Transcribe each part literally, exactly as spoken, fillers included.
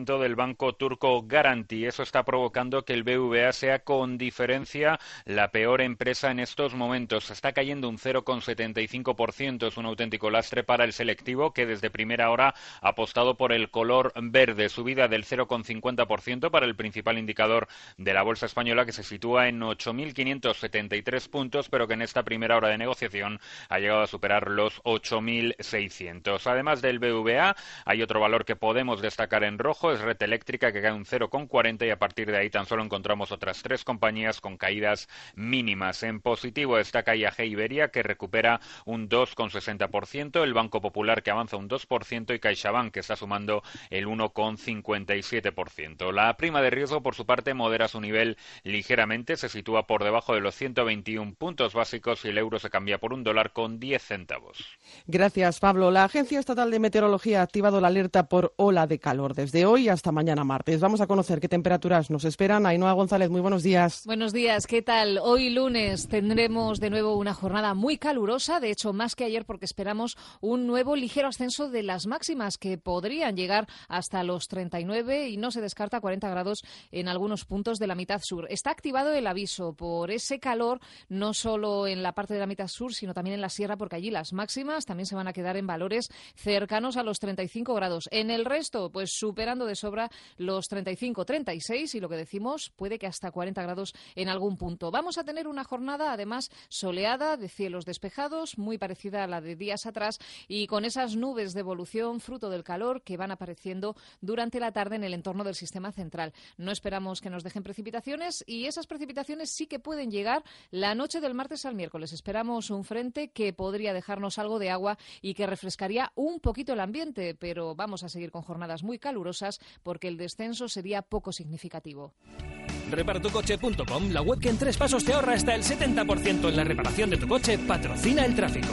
ciento del banco turco Garanti. Eso está provocando que el B B V A sea con diferencia la peor empresa en estos momentos. Está cayendo un cero coma setenta y cinco por ciento. Es un auténtico lastre para el selectivo, que desde primera hora ha apostado por el color verde. Subida del cero coma cincuenta por ciento para el principal indicador de la bolsa española, que se sitúa en ocho mil quinientos setenta y tres puntos, pero que en esta primera hora de negociación ha llegado a superar los ocho mil seiscientos. Además del B B V A, hay otro valor que podemos destacar en rojo, es Red Eléctrica, que cae un cero coma cuarenta, y a partir de ahí tan solo encontramos otras tres compañías con caídas mínimas. En positivo destaca I A G Iberia, que recupera un dos coma sesenta por ciento, el Banco Popular, que avanza un dos por ciento, y CaixaBank, que está sumando el uno coma cincuenta y siete por ciento. La prima de riesgo, por su parte, modera su nivel ligeramente, se sitúa por debajo de los ciento veintiún puntos básicos y el euro se cambia por un dólar con diez centavos. Gracias, Pablo. La Agencia Estatal de Meteorología ha activado la alerta por ola de calor desde hoy hasta mañana martes. Vamos a conocer qué temperaturas nos esperan. Ainhoa González, muy buenos días. Buenos días, ¿qué tal? Hoy lunes tendremos de nuevo una jornada muy calurosa, de hecho más que ayer, porque esperamos un nuevo ligero ascenso de las máximas que podrían llegar hasta los treinta y nueve y no se descarta cuarenta grados en algunos puntos de la mitad sur. Está activado el aviso por ese calor, no solo en la parte de la mitad sur, sino también en la sierra, porque allí las máximas también se van a quedar en valores cercanos a los treinta y cinco grados. En el resto, pues superando de sobra los treinta y cinco, treinta y seis, y lo que decimos, puede que hasta cuarenta grados en algún punto. Vamos a tener una jornada, además, soleada, de cielos despejados, muy parecida a la de días atrás, y con esas nubes de evolución fruto del calor que van apareciendo durante la tarde en el entorno del sistema central. No esperamos que nos dejen precipitaciones, y esas precipitaciones sí que pueden llegar la noche del martes al miércoles. Esperamos un frente que podría dejarnos algo de agua y que refrescaría un poquito el ambiente, pero vamos a seguir con jornadas muy calurosas porque el descenso sería poco significativo. repara tu coche punto com, la web que en tres pasos te ahorra hasta el setenta por ciento en la reparación de tu coche, patrocina el tráfico.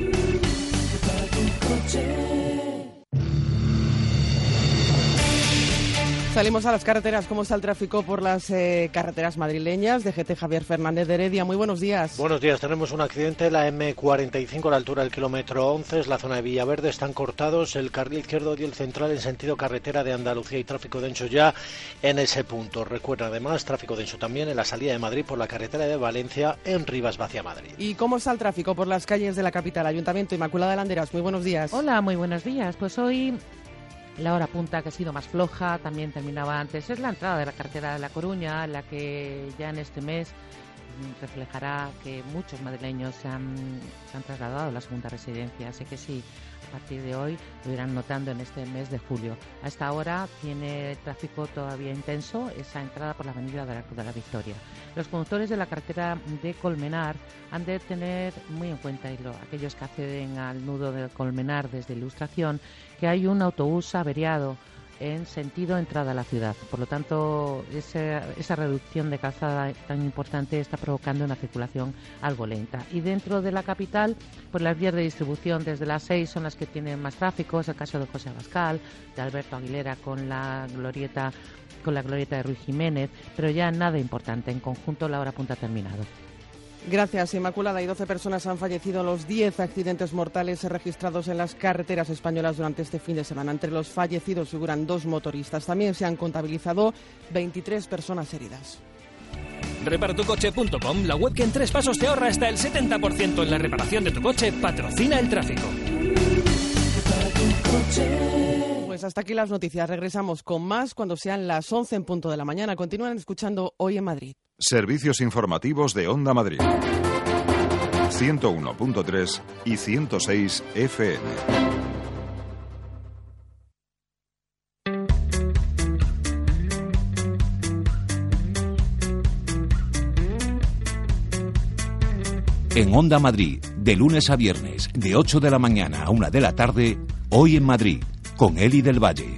Salimos a las carreteras. ¿Cómo está el tráfico por las eh, carreteras madrileñas? D G T Javier Fernández de Heredia, muy buenos días. Buenos días, tenemos un accidente, la eme cuarenta y cinco a la altura del kilómetro once, es la zona de Villaverde, están cortados el carril izquierdo y el central en sentido carretera de Andalucía y tráfico denso ya en ese punto. Recuerda además, tráfico denso también en la salida de Madrid por la carretera de Valencia en Rivas hacia Madrid. ¿Y cómo está el tráfico por las calles de la capital? Ayuntamiento, Inmaculada de Landeras, muy buenos días. Hola, muy buenos días. Pues hoy la hora punta, que ha sido más floja, también terminaba antes, es la entrada de la carretera de La Coruña, la que ya en este mes reflejará que muchos madrileños se han, se han trasladado a la segunda residencia. Así que sí, a partir de hoy lo irán notando en este mes de julio. A esta hora tiene tráfico todavía intenso esa entrada por la avenida del Arco de la Victoria. Los conductores de la carretera de Colmenar han de tener muy en cuenta, y lo, aquellos que acceden al nudo de Colmenar desde Ilustración, que hay un autobús averiado en sentido entrada a la ciudad. Por lo tanto, esa, esa reducción de calzada tan importante está provocando una circulación algo lenta. Y dentro de la capital, pues las vías de distribución desde las seis son las que tienen más tráfico. Es el caso de José Abascal, de Alberto Aguilera con la glorieta con la glorieta de Ruiz Jiménez, pero ya nada importante. En conjunto, la hora punta ha terminado. Gracias, Inmaculada. Y doce personas han fallecido en los diez accidentes mortales registrados en las carreteras españolas durante este fin de semana. Entre los fallecidos figuran dos motoristas. También se han contabilizado veintitrés personas heridas. repara tu coche punto com, la web que en tres pasos te ahorra hasta el setenta por ciento en la reparación de tu coche, patrocina el tráfico. Pues hasta aquí las noticias. Regresamos con más cuando sean las once en punto de la mañana. Continúan escuchando Hoy en Madrid. Servicios informativos de Onda Madrid. ciento uno punto tres y ciento seis F M. En Onda Madrid, de lunes a viernes, de ocho de la mañana a una de la tarde, Hoy en Madrid, con Eli del Valle.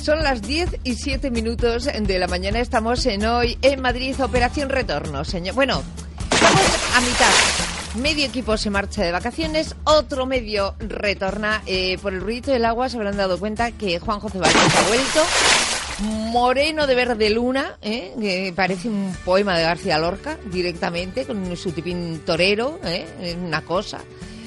Son las diez y siete minutos de la mañana. Estamos en Hoy en Madrid, Operación Retorno, señor. Bueno, estamos a mitad. Medio equipo se marcha de vacaciones, otro medio retorna. Eh, por el ruido del agua se habrán dado cuenta que Juanjo Ceballos ha vuelto. Moreno de verde luna, ¿eh? Que parece un poema de García Lorca, directamente, con su tipín torero, ¿eh? Una cosa.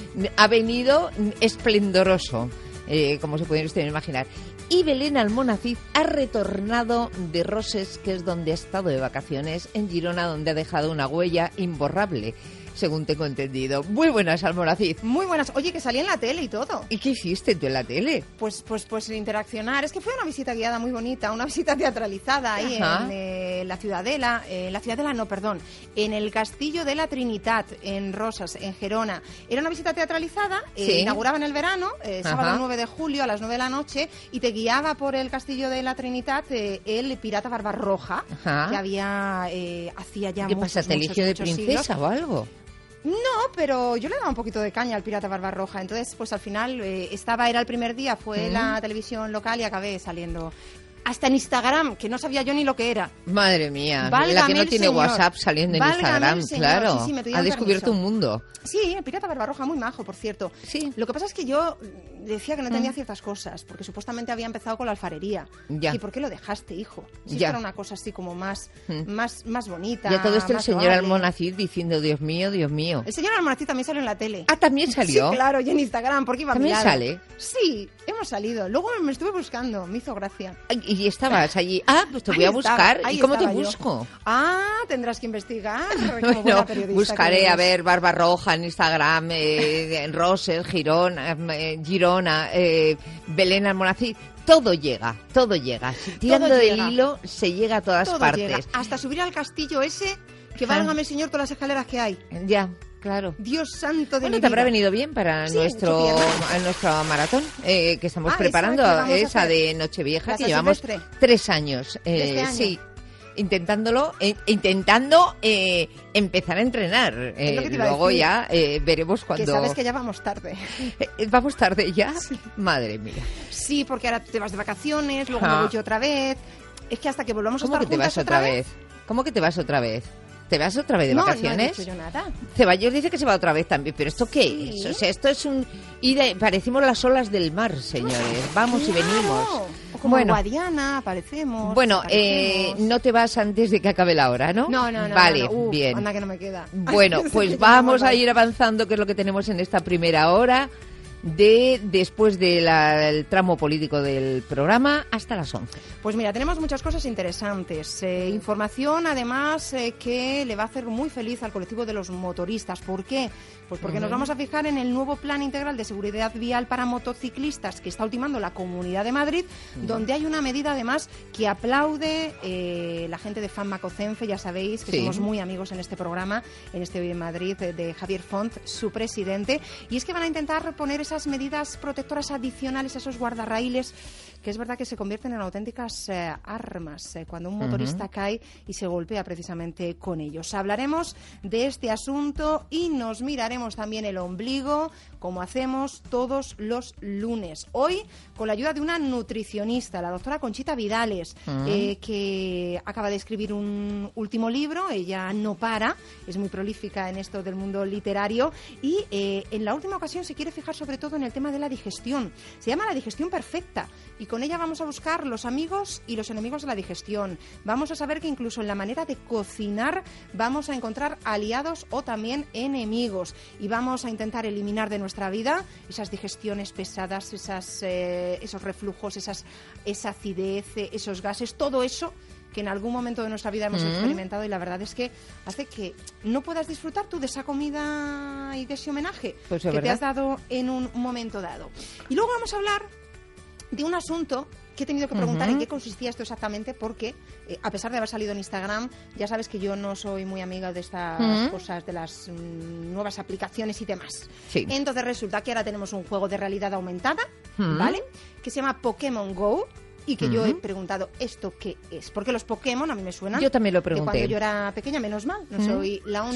Ha venido esplendoroso, eh, como se pueden ustedes imaginar. Y Belén Almonacid ha retornado de Roses, que es donde ha estado de vacaciones, en Girona, donde ha dejado una huella imborrable, según tengo entendido. Muy buenas, Almonacid. Muy buenas. Oye, que salí en la tele y todo. ¿Y qué hiciste tú en la tele? Pues, pues, pues interaccionar. Es que fue una visita guiada muy bonita, una visita teatralizada ahí Ajá. en eh, la Ciudadela, eh, la Ciudadela no, perdón, en el Castillo de la Trinidad, en Rosas, en Gerona. Era una visita teatralizada, eh, Sí. inauguraba en el verano, eh, sábado Ajá. nueve de julio a las nueve de la noche, y te guiaba por el Castillo de la Trinidad eh, el pirata Barbarroja, Ajá. que había, eh, hacía ya ¿Qué muchos, pasa, te muchos, eligió de muchos princesa siglos. o algo? No, pero yo le daba un poquito de caña al pirata Barbarroja. Entonces, pues al final eh, estaba, era el primer día, fue Mm. la televisión local y acabé saliendo hasta en Instagram, que no sabía yo ni lo que era. Madre mía, Válgame la que no el tiene señor. WhatsApp saliendo en Válgame Instagram, el señor. claro. Sí, sí, me Ha pidieron descubierto permiso. un mundo. Sí, el pirata Barbarroja, muy majo, por cierto. Sí. Lo que pasa es que yo decía que no tenía Mm. ciertas cosas, porque supuestamente había empezado con la alfarería. Ya. ¿Y por qué lo dejaste, hijo? Si Ya. esto era una cosa así como más, Mm. más, más bonita. Y a todo esto el más señor loable. Almonacid diciendo, Dios mío, Dios mío. El señor Almonacid también salió en la tele. Ah, ¿también salió? Sí, claro, y en Instagram, porque iba ¿También mirado. sale? Sí, hemos salido. Luego me estuve buscando, me hizo gracia. Ay, Y estabas allí. Ah, pues te voy Ahí a buscar. estaba, ahí ¿Y cómo te estaba yo. busco? Ah, tendrás que investigar. como Bueno, buena periodista buscaré, que a eres. ver, Barbarroja en Instagram, eh, en Roses, Girona, eh, Girona, eh, Belén Almonacid. Todo llega, todo llega. Tirando Todo del llega. hilo se llega a todas Todo partes. llega. Hasta subir al castillo ese, que Ajá. válgame señor todas las escaleras que hay. Ya, claro. Dios santo de Bueno, mi te habrá vida. venido bien para Sí, nuestro mucho bien. a nuestro maratón eh, que estamos Ah, esa preparando, que vamos a esa hacer. de Nochevieja, La que San llevamos Silvestre. tres años. eh, ¿De este año? Sí, intentándolo, eh, intentando eh, empezar a entrenar. Es lo Eh, que te iba a luego decir. ya eh, veremos cuando... Que sabes que ya vamos tarde. Eh, ¿Vamos tarde ya? Madre mía. Sí, porque ahora te vas de vacaciones, luego Ah. me voy yo otra vez. Es que hasta que volvamos a ¿Cómo estar que te juntas vas otra vez? ¿Cómo que te vas otra vez? ¿Te vas otra vez de No, vacaciones? no he dicho yo nada. Ceballos dice que se va otra vez también, pero ¿esto qué Sí. es? O sea, esto es un... ida y- parecimos las olas del mar, señores. Vamos y Claro. venimos. O como Bueno. Guadiana, aparecemos. Bueno, eh, desaparecemos. no te vas antes de que acabe la hora, ¿no? No, no, no. Vale, no, no. Uf, bien. Anda que no me queda. Bueno, Sí, pues que vamos a ahí. ir avanzando, que es lo que tenemos en esta primera hora, de después del tramo político del programa hasta las once. Pues mira, tenemos muchas cosas interesantes. Eh, información, además, eh, que le va a hacer muy feliz al colectivo de los motoristas. ¿Por qué? Pues porque Ujú. nos vamos a fijar en el nuevo Plan Integral de Seguridad Vial para Motociclistas que está ultimando la Comunidad de Madrid, donde hay una medida, además, que aplaude eh, la gente de Fammacocenfe. Ya sabéis que Sí. somos muy amigos en este programa, en este Hoy en Madrid, de, de Javier Font, su presidente. Y es que van a intentar poner esas medidas protectoras adicionales, esos guardarraíles, que es verdad que se convierten en auténticas eh, armas eh, cuando un motorista Ujú. cae y se golpea precisamente con ellos. Hablaremos de este asunto y nos miraremos también el ombligo, como hacemos todos los lunes. Hoy, con la ayuda de una nutricionista, la doctora Conchita Vidales, Mm. eh, que acaba de escribir un último libro. Ella no para, es muy prolífica en esto del mundo literario y eh, en la última ocasión se quiere fijar sobre todo en el tema de la digestión. Se llama La digestión perfecta y con ella vamos a buscar los amigos y los enemigos de la digestión. Vamos a saber que incluso en la manera de cocinar vamos a encontrar aliados o también enemigos y vamos a intentar eliminar de nuestra vida esas digestiones pesadas, esas, eh, esos reflujos, esas, esa acidez, eh, esos gases, todo eso que en algún momento de nuestra vida hemos Mm. experimentado y la verdad es que hace que no puedas disfrutar tú de esa comida y de ese homenaje Pues que es te verdad. has dado en un momento dado. Y luego vamos a hablar de un asunto que he tenido que preguntar Ujú. en qué consistía esto exactamente porque, eh, a pesar de haber salido en Instagram, ya sabes que yo no soy muy amiga de estas Ujú. cosas, de las mm, nuevas aplicaciones y demás. Sí. Entonces resulta que ahora tenemos un juego de realidad aumentada, Ujú. ¿vale? Que se llama Pokémon Go y que yo he Ujú. preguntado ¿esto qué es? Porque los Pokémon a mí me suenan Yo también lo de pregunté. cuando yo era pequeña, menos mal, no Ujú. soy la única,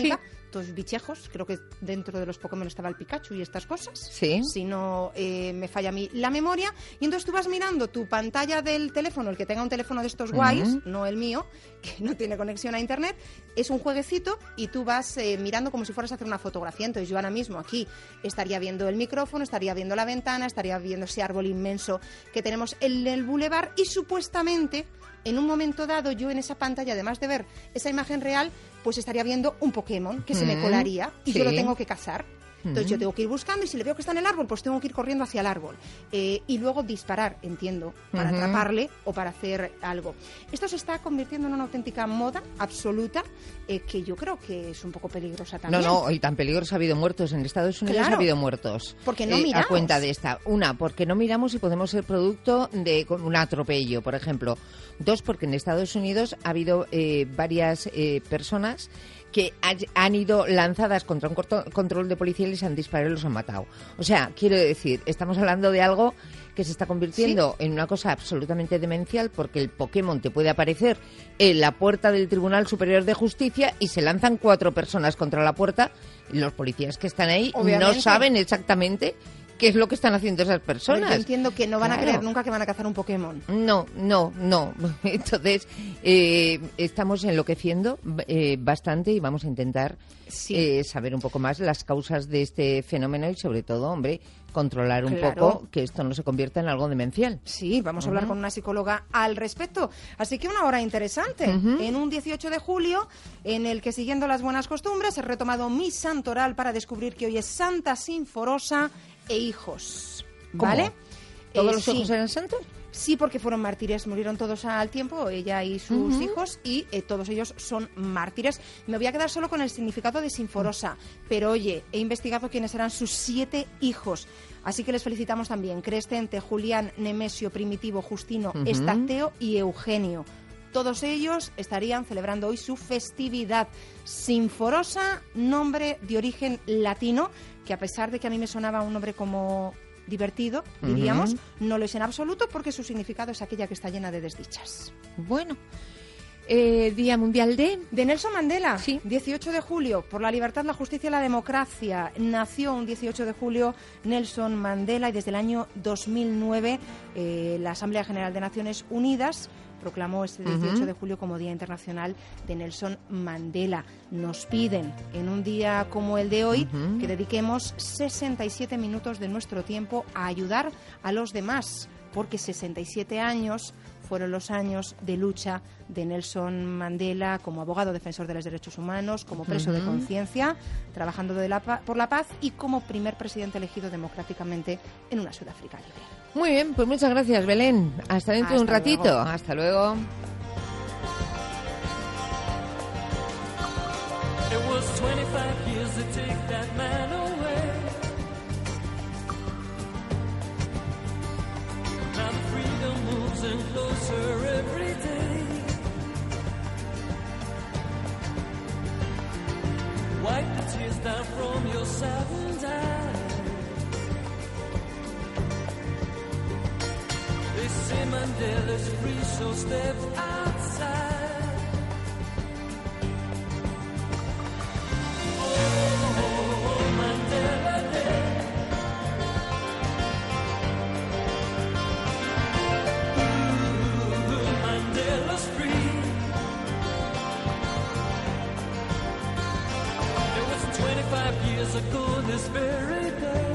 ciertos bichejos, creo que dentro de los Pokémon estaba el Pikachu y estas cosas, sí. si no eh, me falla a mí la memoria, y entonces tú vas mirando tu pantalla del teléfono, el que tenga un teléfono de estos guays, uh-huh. no el mío, que no tiene conexión a internet, es un jueguecito y tú vas eh, mirando como si fueras a hacer una fotografía. Entonces yo ahora mismo aquí estaría viendo el micrófono, estaría viendo la ventana, estaría viendo ese árbol inmenso que tenemos en el bulevar, y supuestamente en un momento dado yo en esa pantalla, además de ver esa imagen real, pues estaría viendo un Pokémon que mm, se me colaría y sí. yo lo tengo que cazar. Entonces mm. yo tengo que ir buscando, y si le veo que está en el árbol, pues tengo que ir corriendo hacia el árbol. Eh, y luego disparar, entiendo, para uh-huh. atraparle o para hacer algo. Esto se está convirtiendo en una auténtica moda absoluta, eh, que yo creo que es un poco peligrosa también. No, no, y tan peligrosa. Ha habido muertos. En Estados Unidos claro, ha habido muertos. Porque no eh, miramos. A cuenta de esta. Una, porque no miramos y podemos ser producto de un atropello, por ejemplo. Dos, porque en Estados Unidos ha habido eh, varias eh, personas que han ido lanzadas contra un control de policía y les han disparado y los han matado. O sea, quiero decir, estamos hablando de algo que se está convirtiendo ¿Sí? en una cosa absolutamente demencial, porque el Pokémon te puede aparecer en la puerta del Tribunal Superior de Justicia y se lanzan cuatro personas contra la puerta, y los policías que están ahí Obviamente. no saben exactamente qué es lo que están haciendo esas personas. Yo entiendo que no van claro. a creer nunca que van a cazar un Pokémon. No, no, no. Entonces, eh, estamos enloqueciendo eh, bastante, y vamos a intentar sí. eh, saber un poco más las causas de este fenómeno y, sobre todo, hombre, controlar un claro. poco que esto no se convierta en algo demencial. Sí, vamos a hablar uh-huh. con una psicóloga al respecto. Así que una hora interesante. Uh-huh. En un dieciocho de julio, en el que, siguiendo las buenas costumbres, he retomado mi santoral para descubrir que hoy es Santa Sinforosa e hijos, ¿vale? ¿Cómo? ¿Todos eh, los hijos sí. eran santos? Sí, porque fueron mártires, murieron todos al tiempo, ella y sus uh-huh. hijos, y eh, todos ellos son mártires. Me voy a quedar solo con el significado de Sinforosa, pero oye, he investigado quiénes eran sus siete hijos, así que les felicitamos también: Crescente, Julián, Nemesio, Primitivo, Justino, uh-huh. Estacteo y Eugenio. Todos ellos estarían celebrando hoy su festividad. Sinforosa, nombre de origen latino, que a pesar de que a mí me sonaba un nombre como divertido, diríamos, uh-huh. no lo es en absoluto, porque su significado es aquella que está llena de desdichas. Bueno, eh, Día Mundial de... De Nelson Mandela, sí. dieciocho de julio, por la libertad, la justicia y la democracia. Nació un dieciocho de julio Nelson Mandela, y desde el año dos mil nueve eh, la Asamblea General de Naciones Unidas proclamó este dieciocho uh-huh. de julio como Día Internacional de Nelson Mandela. Nos piden, en un día como el de hoy, uh-huh. que dediquemos sesenta y siete minutos de nuestro tiempo a ayudar a los demás, porque sesenta y siete años fueron los años de lucha de Nelson Mandela como abogado defensor de los derechos humanos, como preso uh-huh. de conciencia, trabajando de la pa- por la paz, y como primer presidente elegido democráticamente en una Sudáfrica libre. Muy bien, pues muchas gracias, Belén. Hasta dentro Hasta de un ratito. Luego. Hasta luego. Wipe the tears down from your saddened eyes. They say Mandela's free, so step outside. Oh, Mandela Day. Ooh, Mandela's free. It was twenty-five years ago this very day.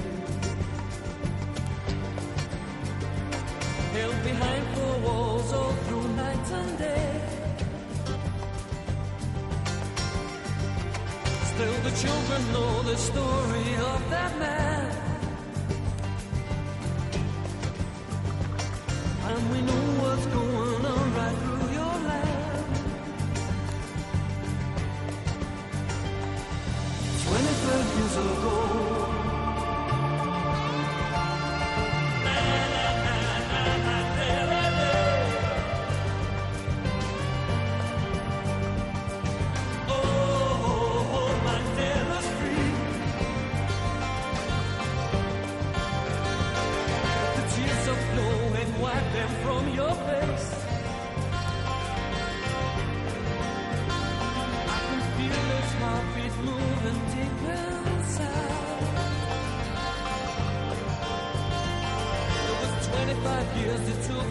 Held behind four walls all through night and day. Still the children know the story of that man, and we know what's going on right through your land. Twenty-five years ago, from you.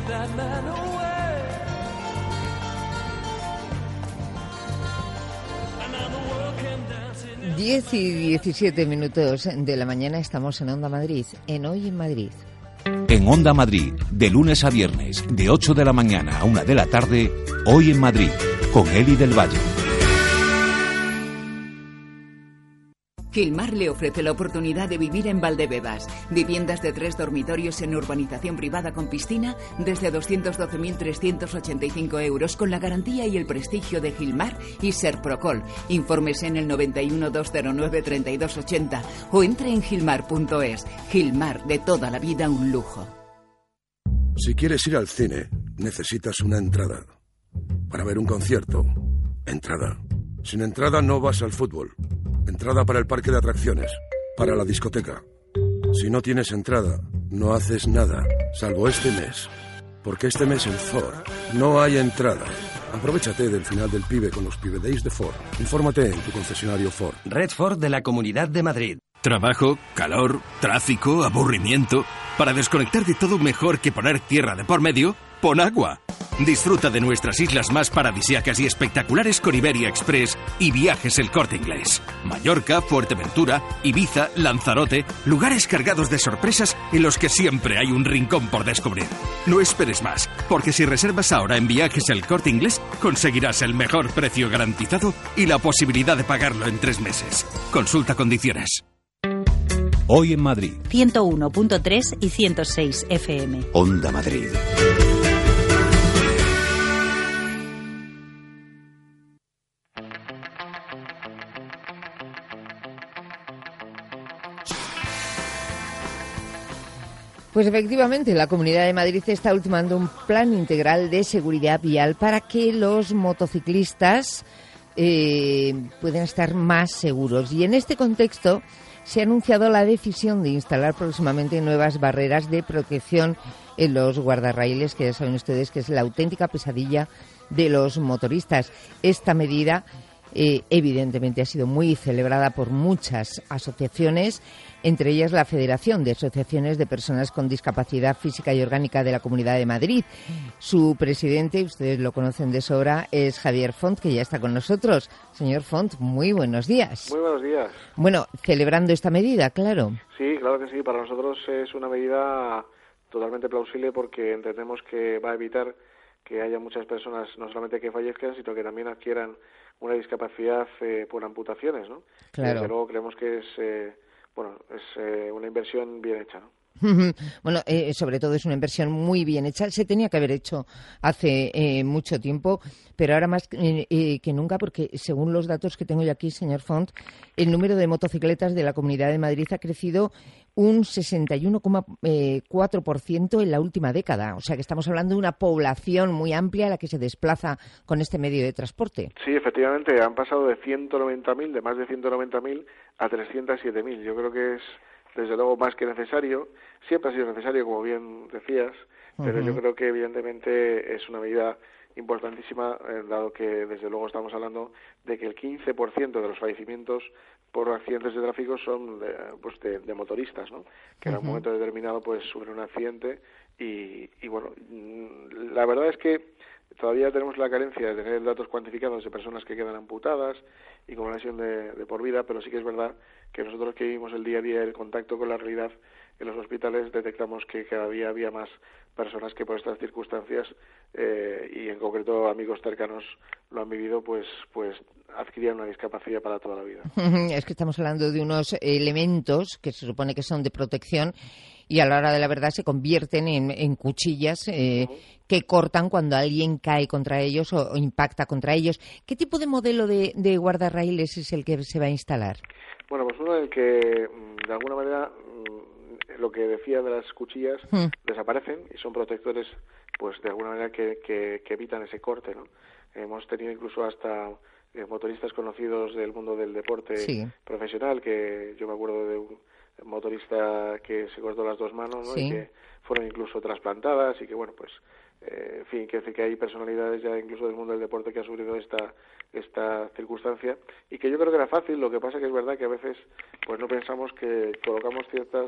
that man away. And now the world came dancing. diez y diecisiete minutos de la mañana estamos en Onda Madrid, en Hoy en Madrid. En Onda Madrid, de lunes a viernes, de ocho de la mañana a una de la tarde, Hoy en Madrid, con Eli del Valle. Gilmar le ofrece la oportunidad de vivir en Valdebebas. Viviendas de tres dormitorios en urbanización privada con piscina desde doscientos doce mil trescientos ochenta y cinco euros con la garantía y el prestigio de Gilmar y Serprocol. Infórmese en el noventa y uno, doscientos nueve, treinta y dos ochenta o entre en gilmar punto es. Gilmar, de toda la vida un lujo. Si quieres ir al cine, necesitas una entrada. Para ver un concierto, entrada. Sin entrada no vas al fútbol. Entrada para el parque de atracciones, para la discoteca. Si no tienes entrada, no haces nada, salvo este mes. Porque este mes en Ford no hay entrada. Aprovechate del final del Pibe con los Pibe Days de Ford. Infórmate en tu concesionario Ford. Red Ford de la Comunidad de Madrid. Trabajo, calor, tráfico, aburrimiento. Para desconectar de todo mejor que poner tierra de por medio, pon agua. Disfruta de nuestras islas más paradisíacas y espectaculares con Iberia Express y Viajes El Corte Inglés. Mallorca, Fuerteventura, Ibiza, Lanzarote, lugares cargados de sorpresas en los que siempre hay un rincón por descubrir. No esperes más, porque si reservas ahora en Viajes El Corte Inglés, conseguirás el mejor precio garantizado y la posibilidad de pagarlo en tres meses. Consulta condiciones. Hoy en Madrid. ciento uno punto tres y ciento seis F M. Onda Madrid. Pues efectivamente, la Comunidad de Madrid está ultimando un plan integral de seguridad vial para que los motociclistas eh, puedan estar más seguros. Y en este contexto se ha anunciado la decisión de instalar próximamente nuevas barreras de protección en los guardarraíles, que ya saben ustedes que es la auténtica pesadilla de los motoristas. Esta medida eh, evidentemente ha sido muy celebrada por muchas asociaciones, entre ellas la Federación de Asociaciones de Personas con Discapacidad Física y Orgánica de la Comunidad de Madrid. Su presidente, ustedes lo conocen de sobra, es Javier Font, que ya está con nosotros. Señor Font, muy buenos días. Muy buenos días. Bueno, celebrando esta medida, claro. Sí, claro que sí. Para nosotros es una medida totalmente plausible porque entendemos que va a evitar que haya muchas personas no solamente que fallezcan, sino que también adquieran una discapacidad eh, por amputaciones, ¿no? Claro. Y desde luego creemos que es... Eh, Bueno, es eh, una inversión bien hecha, ¿no? Bueno, eh, sobre todo es una inversión muy bien hecha. Se tenía que haber hecho hace eh, mucho tiempo, pero ahora más eh, eh, que nunca, porque según los datos que tengo yo aquí, señor Font, el número de motocicletas de la Comunidad de Madrid ha crecido un sesenta y uno coma cuatro por ciento en la última década. O sea que estamos hablando de una población muy amplia a la que se desplaza con este medio de transporte. Sí, efectivamente, han pasado de ciento noventa mil, de más de ciento noventa mil, a trescientos siete mil. Yo creo que es, desde luego, más que necesario. Siempre ha sido necesario, como bien decías, pero uh-huh. yo creo que, evidentemente, es una medida importantísima, eh, dado que, desde luego, estamos hablando de que el quince por ciento de los fallecimientos por accidentes de tráfico son de, pues de, de motoristas, ¿no? Que uh-huh. en un momento determinado pues sufren un accidente y, y, bueno, la verdad es que todavía tenemos la carencia de tener datos cuantificados de personas que quedan amputadas y con una lesión de, de por vida, pero sí que es verdad que nosotros que vivimos el día a día el contacto con la realidad en los hospitales detectamos que cada día había más personas que por estas circunstancias eh, y en concreto amigos cercanos lo han vivido, pues pues adquirían una discapacidad para toda la vida. Es que estamos hablando de unos elementos que se supone que son de protección y a la hora de la verdad se convierten en, en cuchillas eh, uh-huh. que cortan cuando alguien cae contra ellos o, o impacta contra ellos. ¿Qué tipo de modelo de, de guardarraíles es el que se va a instalar? Bueno, pues uno en el que de alguna manera lo que decía de las cuchillas uh-huh. desaparecen y son protectores, pues de alguna manera que, que, que evitan ese corte, ¿no? Hemos tenido incluso hasta eh, motoristas conocidos del mundo del deporte sí. profesional, que yo me acuerdo de un motorista que se cortó las dos manos, ¿no? Sí. Y que fueron incluso trasplantadas y que, bueno, pues, eh, en fin, que, que hay personalidades ya incluso del mundo del deporte que han sufrido esta esta circunstancia y que yo creo que era fácil. Lo que pasa que es verdad que a veces pues no pensamos que colocamos ciertos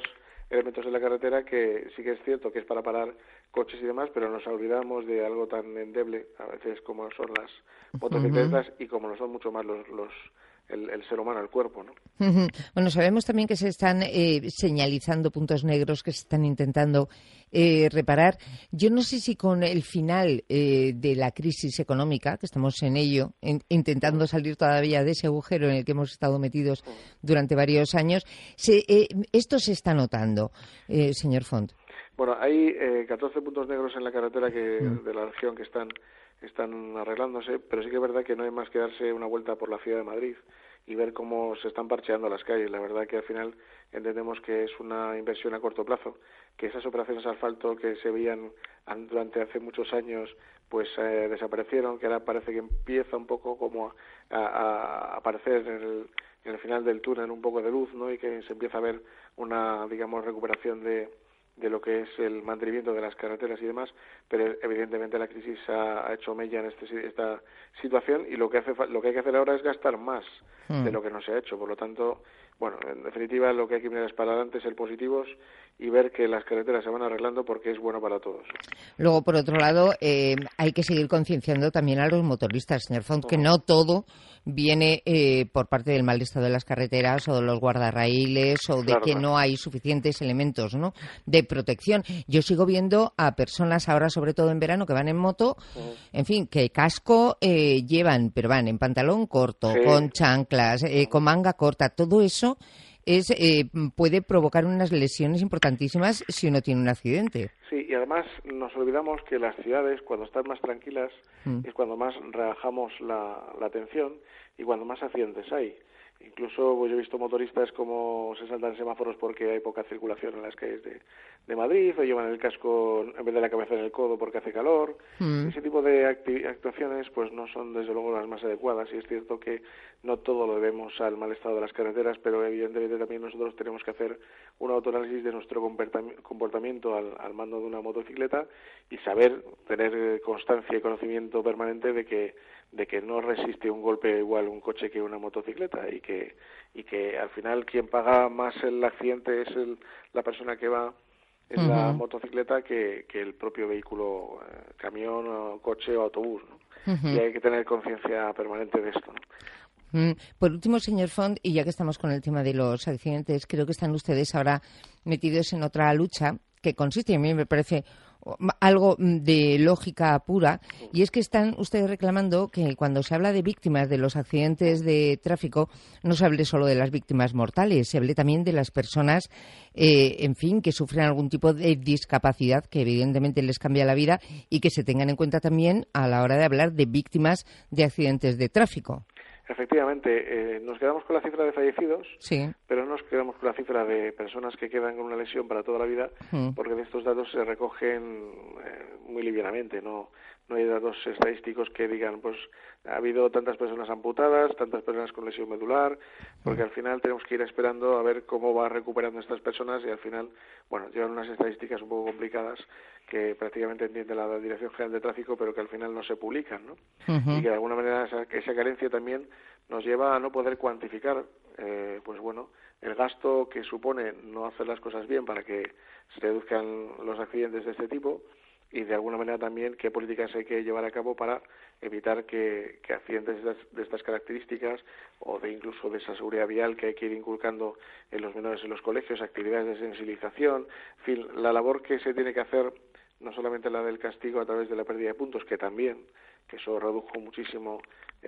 elementos en la carretera que sí que es cierto que es para parar coches y demás, pero nos olvidamos de algo tan endeble a veces como son las motocicletas uh-huh. y como lo son mucho más los, los el, el ser humano, el cuerpo, ¿no? Uh-huh. Bueno, sabemos también que se están eh, señalizando puntos negros que se están intentando eh, reparar. Yo no sé si con el final eh, de la crisis económica, que estamos en ello, en, intentando salir todavía de ese agujero en el que hemos estado metidos durante varios años, se, eh, esto se está notando, eh, señor Font. Bueno, hay eh, catorce puntos negros en la carretera que mm. de la región que están están arreglándose, pero sí que es verdad que no hay más que darse una vuelta por la ciudad de Madrid y ver cómo se están parcheando las calles. La verdad que al final entendemos que es una inversión a corto plazo, que esas operaciones de asfalto que se veían durante hace muchos años pues eh, desaparecieron, que ahora parece que empieza un poco como a, a, a aparecer en el, en el final del túnel un poco de luz, ¿no? Y que se empieza a ver una, digamos, recuperación de de lo que es el mantenimiento de las carreteras y demás, pero evidentemente la crisis ha, ha hecho mella en este, esta situación y lo que hace lo que hay que hacer ahora es gastar más mm. de lo que no se ha hecho. Por lo tanto, bueno, en definitiva lo que hay que mirar es para adelante, ser positivos y ver que las carreteras se van arreglando porque es bueno para todos. Luego, por otro lado, eh, hay que seguir concienciando también a los motoristas, señor Font, que no todo viene eh, por parte del mal estado de las carreteras o de los guardarraíles o de claro, que claro. no hay suficientes elementos, ¿no?, de protección. Yo sigo viendo a personas ahora, sobre todo en verano, que van en moto, uh-huh. en fin, que casco eh, llevan, pero van en pantalón corto, sí. con chanclas, eh, con manga corta, todo eso es eh, puede provocar unas lesiones importantísimas si uno tiene un accidente. Sí, y además nos olvidamos que las ciudades, cuando están más tranquilas, mm. es cuando más relajamos la, la atención y cuando más accidentes hay. Incluso pues, yo he visto motoristas como se saltan semáforos porque hay poca circulación en las calles de, de Madrid, o llevan el casco en vez de la cabeza en el codo porque hace calor. Mm. Ese tipo de acti- actuaciones pues no son desde luego las más adecuadas, y es cierto que no todo lo debemos al mal estado de las carreteras, pero evidentemente también nosotros tenemos que hacer un autoanálisis de nuestro comportamiento al, al mando de una motocicleta y saber tener constancia y conocimiento permanente de que de que no resiste un golpe igual un coche que una motocicleta, y que y que al final quien paga más el accidente es el, la persona que va en uh-huh. la motocicleta que, que el propio vehículo, eh, camión, o coche o autobús, ¿no? Uh-huh. Y hay que tener conciencia permanente de esto, ¿no? Mm. Por último, señor Font, y ya que estamos con el tema de los accidentes, creo que están ustedes ahora metidos en otra lucha que consiste, y a mí me parece algo de lógica pura, y es que están ustedes reclamando que cuando se habla de víctimas de los accidentes de tráfico no se hable solo de las víctimas mortales, se hable también de las personas, eh, en fin, que sufren algún tipo de discapacidad que evidentemente les cambia la vida, y que se tengan en cuenta también a la hora de hablar de víctimas de accidentes de tráfico. Efectivamente, eh, nos quedamos con la cifra de fallecidos, sí. pero no nos quedamos con la cifra de personas que quedan con una lesión para toda la vida, mm. porque de estos datos se recogen eh, muy livianamente, no no hay datos estadísticos que digan, pues ha habido tantas personas amputadas, tantas personas con lesión medular, porque al final tenemos que ir esperando a ver cómo va recuperando estas personas, y al final, bueno, llevan unas estadísticas un poco complicadas que prácticamente entiende la Dirección General de Tráfico, pero que al final no se publican, ¿no? Uh-huh. Y que de alguna manera esa, esa carencia también nos lleva a no poder cuantificar, eh, pues bueno, el gasto que supone no hacer las cosas bien para que se reduzcan los accidentes de este tipo, y de alguna manera también qué políticas hay que llevar a cabo para evitar que, que accidentes de estas, de estas características, o de incluso de esa seguridad vial que hay que ir inculcando en los menores en los colegios, actividades de sensibilización, en fin, la labor que se tiene que hacer, no solamente la del castigo a través de la pérdida de puntos, que también, que eso redujo muchísimo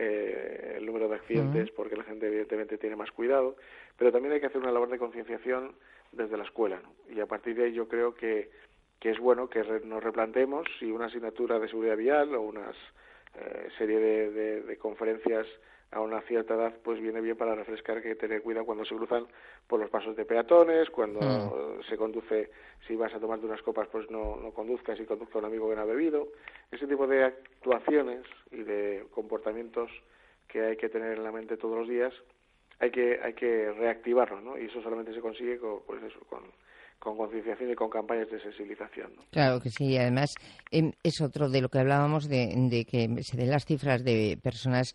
eh, el número de accidentes, uh-huh. porque la gente evidentemente tiene más cuidado, pero también hay que hacer una labor de concienciación desde la escuela, ¿no? Y a partir de ahí yo creo que que es bueno que re, nos replanteemos si una asignatura de seguridad vial o una eh, serie de, de, de conferencias a una cierta edad pues viene bien para refrescar que tener cuidado cuando se cruzan por los pasos de peatones, cuando mm. se conduce, si vas a tomarte unas copas pues no, no conduzcas y conduzca un amigo que no ha bebido. Ese tipo de actuaciones y de comportamientos que hay que tener en la mente todos los días hay que hay que reactivarlo, ¿no? Y eso solamente se consigue con, pues eso, con con concienciación y con campañas de sensibilización, ¿no? Claro que sí, además eh, es otro de lo que hablábamos de, de que se den las cifras de personas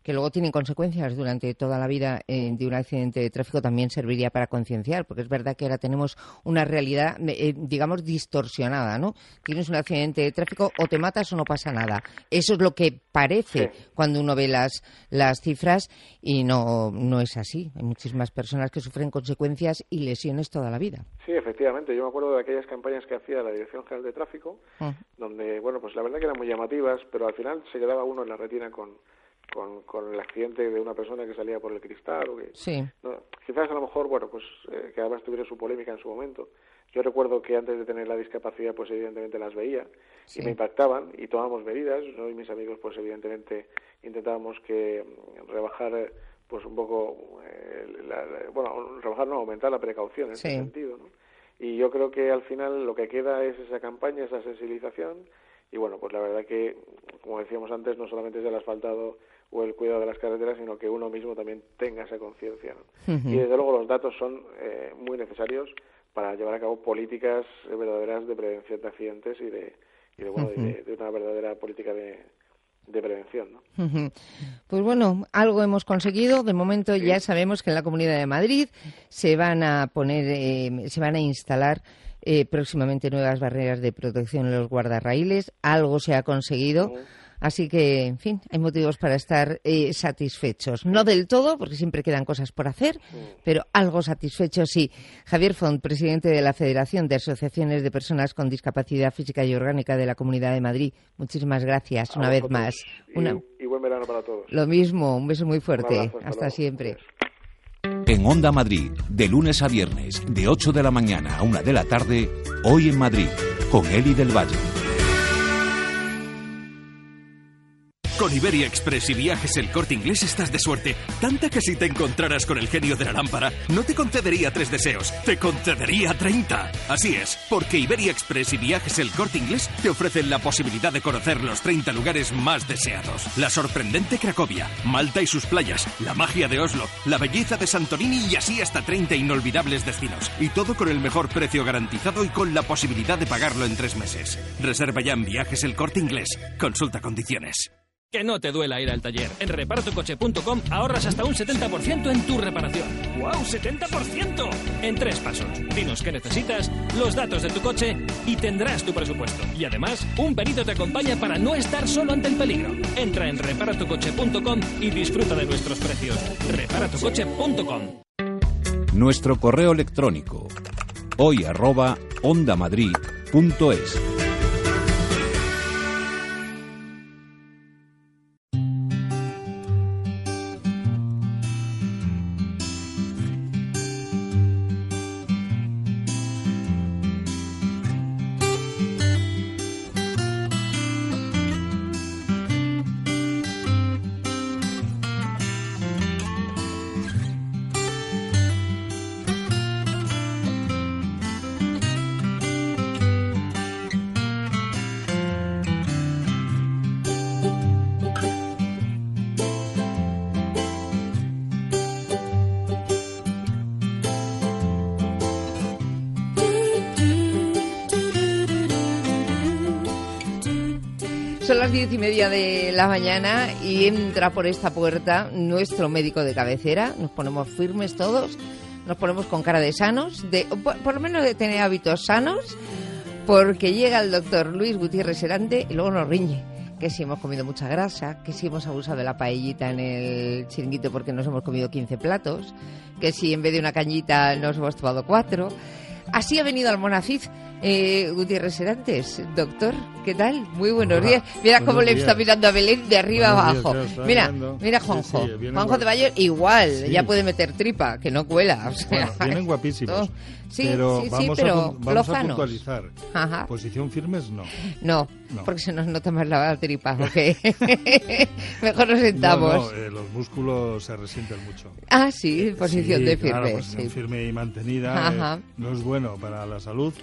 que luego tienen consecuencias durante toda la vida eh, de un accidente de tráfico, también serviría para concienciar, porque es verdad que ahora tenemos una realidad, eh, digamos, distorsionada, ¿no? Tienes un accidente de tráfico, o te matas o no pasa nada. Eso es lo que parece sí. cuando uno ve las, las cifras, y no, no es así. Hay muchísimas personas que sufren consecuencias y lesiones toda la vida. Sí, efectivamente. Yo me acuerdo de aquellas campañas que hacía la Dirección General de Tráfico, uh. donde, bueno, pues la verdad que eran muy llamativas, pero al final se quedaba uno en la retina con, con, con el accidente de una persona que salía por el cristal. O que, sí. no, quizás a lo mejor, bueno, pues eh, que además tuviera su polémica en su momento. Yo recuerdo que antes de tener la discapacidad, pues evidentemente las veía sí. y me impactaban y tomábamos medidas, ¿no? Y mis amigos, pues evidentemente intentábamos que rebajar, pues un poco, eh, la, la, bueno, rebajar no, aumentar la precaución en sí. ese sentido, ¿no? Y yo creo que al final lo que queda es esa campaña, esa sensibilización, y bueno, pues la verdad que, como decíamos antes, no solamente es el asfaltado o el cuidado de las carreteras, sino que uno mismo también tenga esa conciencia, ¿no? Uh-huh. Y desde luego los datos son eh, muy necesarios para llevar a cabo políticas verdaderas de prevención de accidentes y de, y de, bueno, uh-huh. de, de una verdadera política de, de prevención, ¿no? Uh-huh. Pues bueno, algo hemos conseguido. De momento sí. ya sabemos que en la Comunidad de Madrid se van a poner, eh, se van a instalar eh, próximamente nuevas barreras de protección en los guardarraíles. Algo se ha conseguido. Uh-huh. Así que, en fin, hay motivos para estar eh, satisfechos. No del todo, porque siempre quedan cosas por hacer, sí. pero algo satisfechos sí. Javier Font, presidente de la Federación de Asociaciones de Personas con Discapacidad Física y Orgánica de la Comunidad de Madrid, muchísimas gracias una vez más. Y, una... y buen verano para todos. Lo mismo, un beso muy fuerte. Abrazo, hasta hasta siempre. En Onda Madrid, de lunes a viernes, de ocho de la mañana a una de la tarde, Hoy en Madrid, con Eli del Valle. Con Iberia Express y Viajes El Corte Inglés estás de suerte. Tanta que si te encontraras con el genio de la lámpara, no te concedería tres deseos, te concedería treinta. Así es, porque Iberia Express y Viajes El Corte Inglés te ofrecen la posibilidad de conocer los treinta lugares más deseados. La sorprendente Cracovia, Malta y sus playas, la magia de Oslo, la belleza de Santorini y así hasta treinta inolvidables destinos. Y todo con el mejor precio garantizado y con la posibilidad de pagarlo en tres meses. Reserva ya en Viajes El Corte Inglés. Consulta condiciones. Que no te duela ir al taller. En reparato coche punto com ahorras hasta un setenta por ciento en tu reparación. ¡Guau! ¡setenta por ciento! En tres pasos. Dinos qué necesitas, los datos de tu coche y tendrás tu presupuesto. Y además, un perito te acompaña para no estar solo ante el peligro. Entra en reparato coche punto com y disfruta de nuestros precios. reparato coche punto com. Nuestro correo electrónico hoy arroba ondamadrid punto es. Son las diez y media de la mañana y entra por esta puerta nuestro médico de cabecera. Nos ponemos firmes todos, nos ponemos con cara de sanos, de por, por lo menos de tener hábitos sanos, porque llega el doctor Luis Gutiérrez Serante y luego nos riñe. Que si hemos comido mucha grasa, que si hemos abusado de la paellita en el chiringuito porque nos hemos comido quince platos, que si en vez de una cañita nos hemos tomado cuatro. Así ha venido al Monafit eh, Gutiérrez Serantes. Doctor, ¿qué tal? Muy buenos Hola. días. Mira cómo le está mirando a Belén de arriba buenos abajo. Días, claro, mira, mirando. mira Juanjo. Sí, sí, Juanjo de Bayo igual, sí. ya puede meter tripa, que no cuela. O sea, bueno, vienen guapísimos. Sí, pero sí, vamos, sí, pero a, vamos a puntualizar. Ajá. Posición firmes, no. no. No, porque se nos nota más la tripa, ¿ok? Mejor nos sentamos. No, no, eh, los músculos se resienten mucho. Ah, sí, posición sí, de firme. Claro, posición sí. firme y mantenida eh, no es bueno para la salud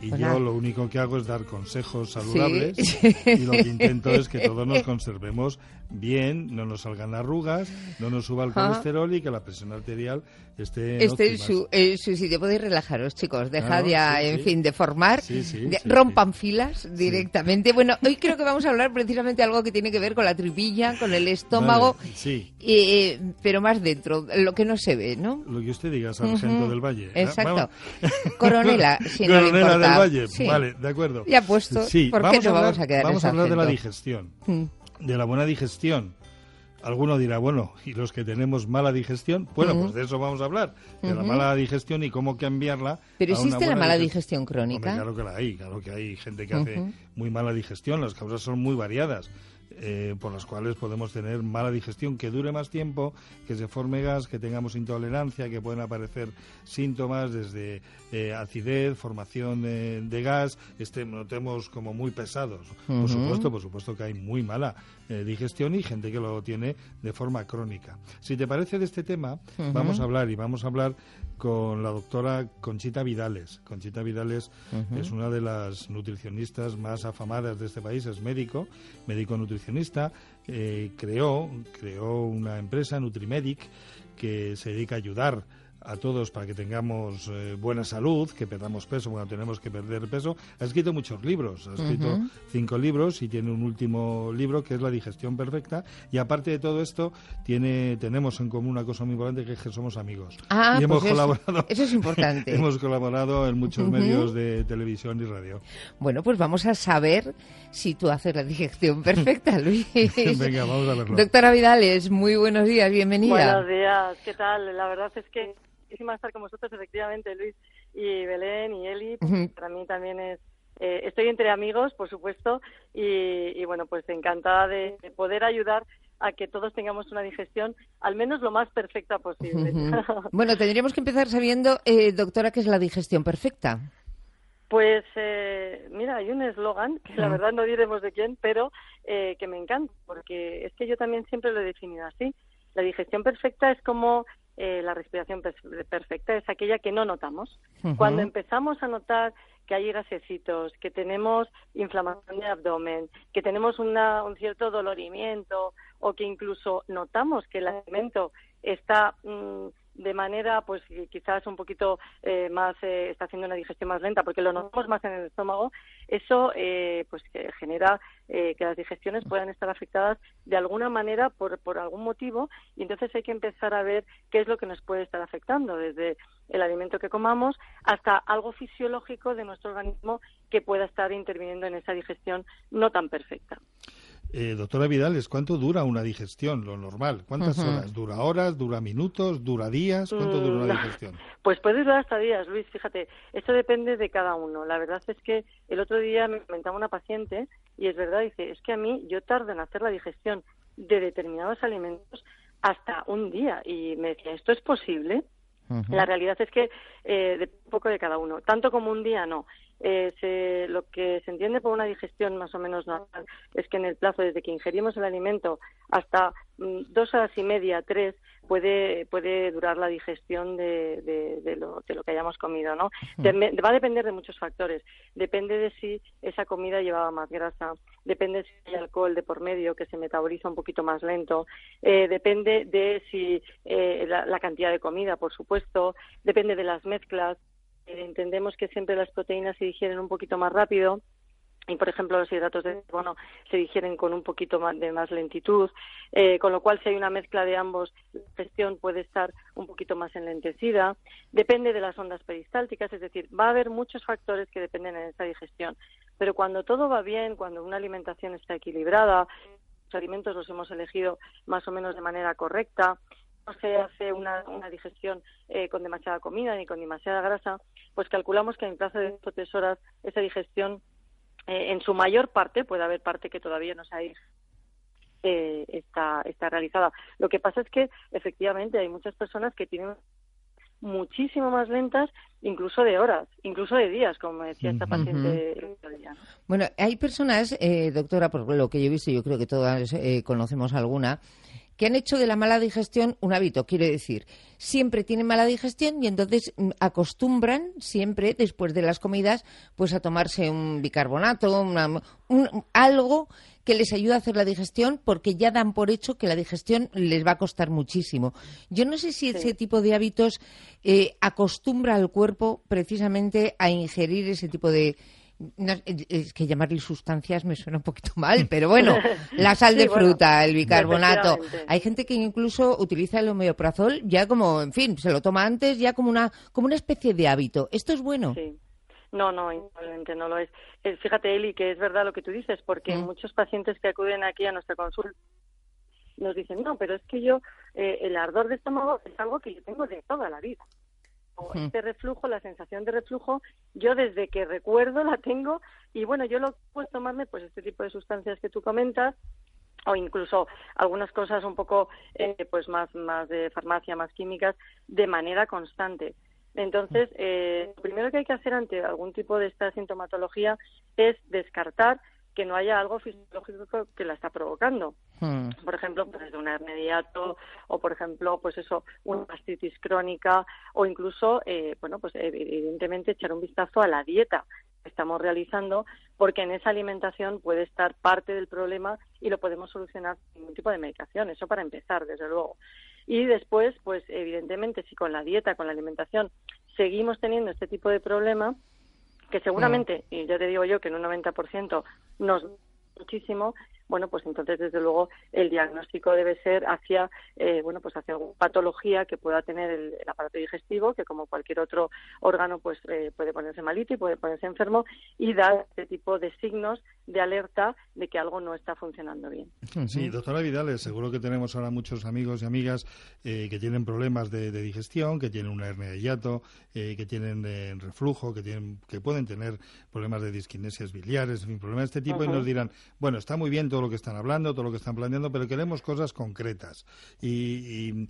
Y pues yo nada. lo único que hago es dar consejos saludables Sí. y lo que intento es que todos nos conservemos bien, no nos salgan arrugas, no nos suba el Ajá. colesterol y que la presión arterial esté Este en óptimas. su, en su sitio. Podéis relajaros, chicos. Dejad Claro, ya, sí, en sí. fin, de formar. Sí, sí, de- sí, rompan filas directamente. Bueno, hoy creo que vamos a hablar precisamente de algo que tiene que ver con la tripilla, con el estómago, Vale, sí. eh, pero más dentro, lo que no se ve, ¿no? Lo que usted diga, sargento Ujú. del Valle. Exacto. Vamos. Coronela, si no le Coronela importa. del Valle, Sí. vale, de acuerdo. Ya puesto, Sí, ¿por qué vamos no a hablar, vamos a quedar en Vamos a hablar de la sargento? digestión, Mm. de la buena digestión. Alguno dirá, bueno, ¿y los que tenemos mala digestión? Bueno, Ujú. pues de eso vamos a hablar, de la Ujú. mala digestión y cómo cambiarla. Pero a una ¿existe la buena mala digestión. digestión crónica? Hombre, claro que la hay, claro que hay gente que hace Ujú. muy mala digestión, las causas son muy variadas. Eh, por las cuales podemos tener mala digestión, que dure más tiempo, que se forme gas, que tengamos intolerancia, que pueden aparecer síntomas desde eh, acidez, formación eh, de gas, este, notemos como muy pesados. Por Ujú. supuesto, por supuesto que hay muy mala eh, digestión y gente que lo tiene de forma crónica. Si te parece de este tema, Ujú. vamos a hablar y vamos a hablar con la doctora Conchita Vidales. Conchita Vidales Ujú. es una de las nutricionistas más afamadas de este país, es médico, médico nutricionista, eh, creó, creó una empresa, Nutrimedic, que se dedica a ayudar a todos para que tengamos eh, buena salud, que perdamos peso cuando tenemos que perder peso. Ha escrito muchos libros, ha escrito Ujú. cinco libros y tiene un último libro que es La digestión perfecta, y aparte de todo esto tiene tenemos en común una cosa muy importante, que es que somos amigos. Ah, y hemos pues eso- colaborado eso es importante. hemos colaborado en muchos Ujú. medios de televisión y radio. Bueno, pues vamos a saber si tú haces la digestión perfecta, Luis. Venga, vamos a verlo. Doctora Vidales, muy buenos días, bienvenida. Buenos días, ¿qué tal? La verdad es que muchísimas estar con vosotros, efectivamente, Luis y Belén y Eli. Ujú. Para mí también es, eh, estoy entre amigos, por supuesto, y, y bueno, pues encantada de, de poder ayudar a que todos tengamos una digestión al menos lo más perfecta posible. Ujú. Bueno, tendríamos que empezar sabiendo, eh, doctora, qué es la digestión perfecta. Pues eh, mira, hay un eslogan, que la Mm. verdad no diremos de quién, pero eh, que me encanta, porque es que yo también siempre lo he definido así. La digestión perfecta es como eh, la respiración pers- perfecta, es aquella que no notamos. Ujú. Cuando empezamos a notar que hay gasecitos, que tenemos inflamación de abdomen, que tenemos una, un cierto dolorimiento, o que incluso notamos que el alimento está mm, de manera, pues quizás un poquito eh, más, eh, está haciendo una digestión más lenta, porque lo notamos más en el estómago, eso eh, pues que genera eh, que las digestiones puedan estar afectadas de alguna manera por, por algún motivo, y entonces hay que empezar a ver qué es lo que nos puede estar afectando, desde el alimento que comamos hasta algo fisiológico de nuestro organismo que pueda estar interviniendo en esa digestión no tan perfecta. Eh, doctora Vidales, ¿cuánto dura una digestión, lo normal? ¿Cuántas Ujú. horas? ¿Dura horas? ¿Dura minutos? ¿Dura días? ¿Cuánto dura Mm, una digestión? Pues puede durar hasta días, Luis, fíjate, eso depende de cada uno. La verdad es que el otro día me comentaba una paciente, y es verdad, dice, es que a mí yo tardo en hacer la digestión de determinados alimentos hasta un día, y me decía, ¿esto es posible? Ujú. La realidad es que eh, depende un poco de cada uno, tanto como un día no. Eh, se, lo que se entiende por una digestión más o menos normal es que en el plazo desde que ingerimos el alimento hasta mm, dos horas y media, tres, puede puede durar la digestión de, de, de, lo, de lo que hayamos comido, ¿no? Deme- va a depender de muchos factores. Depende de si esa comida llevaba más grasa, depende si hay alcohol de por medio, que se metaboliza un poquito más lento, eh, depende de si eh, la, la cantidad de comida, por supuesto, depende de las mezclas. Eh, entendemos que siempre las proteínas se digieren un poquito más rápido, y por ejemplo los hidratos de carbono se digieren con un poquito más de más lentitud, eh, con lo cual si hay una mezcla de ambos, la digestión puede estar un poquito más enlentecida. Depende de las ondas peristálticas, es decir, va a haber muchos factores que dependen en esta digestión, pero cuando todo va bien, cuando una alimentación está equilibrada, los alimentos los hemos elegido más o menos de manera correcta, no se hace una, una digestión eh, con demasiada comida ni con demasiada grasa, pues calculamos que en plazo de dos o tres horas esa digestión, eh, en su mayor parte, puede haber parte que todavía no se ha eh, está, está realizada. Lo que pasa es que efectivamente hay muchas personas que tienen muchísimo más lentas, incluso de horas, incluso de días, como decía esta paciente el otro día, ¿no? Bueno, hay personas, eh, doctora, por lo que yo he visto, yo creo que todas eh, conocemos alguna, que han hecho de la mala digestión un hábito, quiero decir, siempre tienen mala digestión y entonces acostumbran siempre, después de las comidas, pues a tomarse un bicarbonato, una, un, algo que les ayuda a hacer la digestión, porque ya dan por hecho que la digestión les va a costar muchísimo. Yo no sé si sí. ese tipo de hábitos eh, acostumbra al cuerpo precisamente a ingerir ese tipo de... No, es que llamarle sustancias me suena un poquito mal, pero bueno, la sal de sí, fruta, bueno, el bicarbonato. Hay gente que incluso utiliza el omeprazol ya como, en fin, se lo toma antes ya como una como una especie de hábito. ¿Esto es bueno? Sí. No, no, indudablemente no lo es. Eh, fíjate, Eli, que es verdad lo que tú dices, porque mm. muchos pacientes que acuden aquí a nuestra consulta nos dicen, no, pero es que yo, eh, el ardor de estómago es algo que yo tengo de toda la vida. O este reflujo, la sensación de reflujo, yo desde que recuerdo la tengo y bueno, yo lo puedo tomarme pues este tipo de sustancias que tú comentas o incluso algunas cosas un poco eh, pues más más de farmacia, más químicas, de manera constante. Entonces, eh, lo primero que hay que hacer ante algún tipo de esta sintomatología es descartar que no haya algo fisiológico que la está provocando. Hmm. Por ejemplo, pues una hernia de hiato o, por ejemplo, pues eso, una gastritis crónica o incluso, eh, bueno, pues evidentemente echar un vistazo a la dieta que estamos realizando, porque en esa alimentación puede estar parte del problema y lo podemos solucionar con ningún tipo de medicación. Eso para empezar, desde luego. Y después, pues evidentemente, si con la dieta, con la alimentación, seguimos teniendo este tipo de problema, que seguramente, y ya te digo yo que en un noventa por ciento nos muchísimo, bueno, pues entonces desde luego el diagnóstico debe ser hacia, eh, bueno, pues hacia alguna patología que pueda tener el, el aparato digestivo, que como cualquier otro órgano, pues eh, puede ponerse malito y puede ponerse enfermo y dar este tipo de signos de alerta de que algo no está funcionando bien. Sí, doctora Vidales, seguro que tenemos ahora muchos amigos y amigas eh, que tienen problemas de, de digestión, que tienen una hernia de hiato, eh, que tienen eh, reflujo, que tienen, que pueden tener problemas de disquinesias biliares, en fin, problemas de este tipo, uh-huh. y nos dirán, bueno, está muy bien todo lo que están hablando, todo lo que están planeando, pero queremos cosas concretas. Y, y,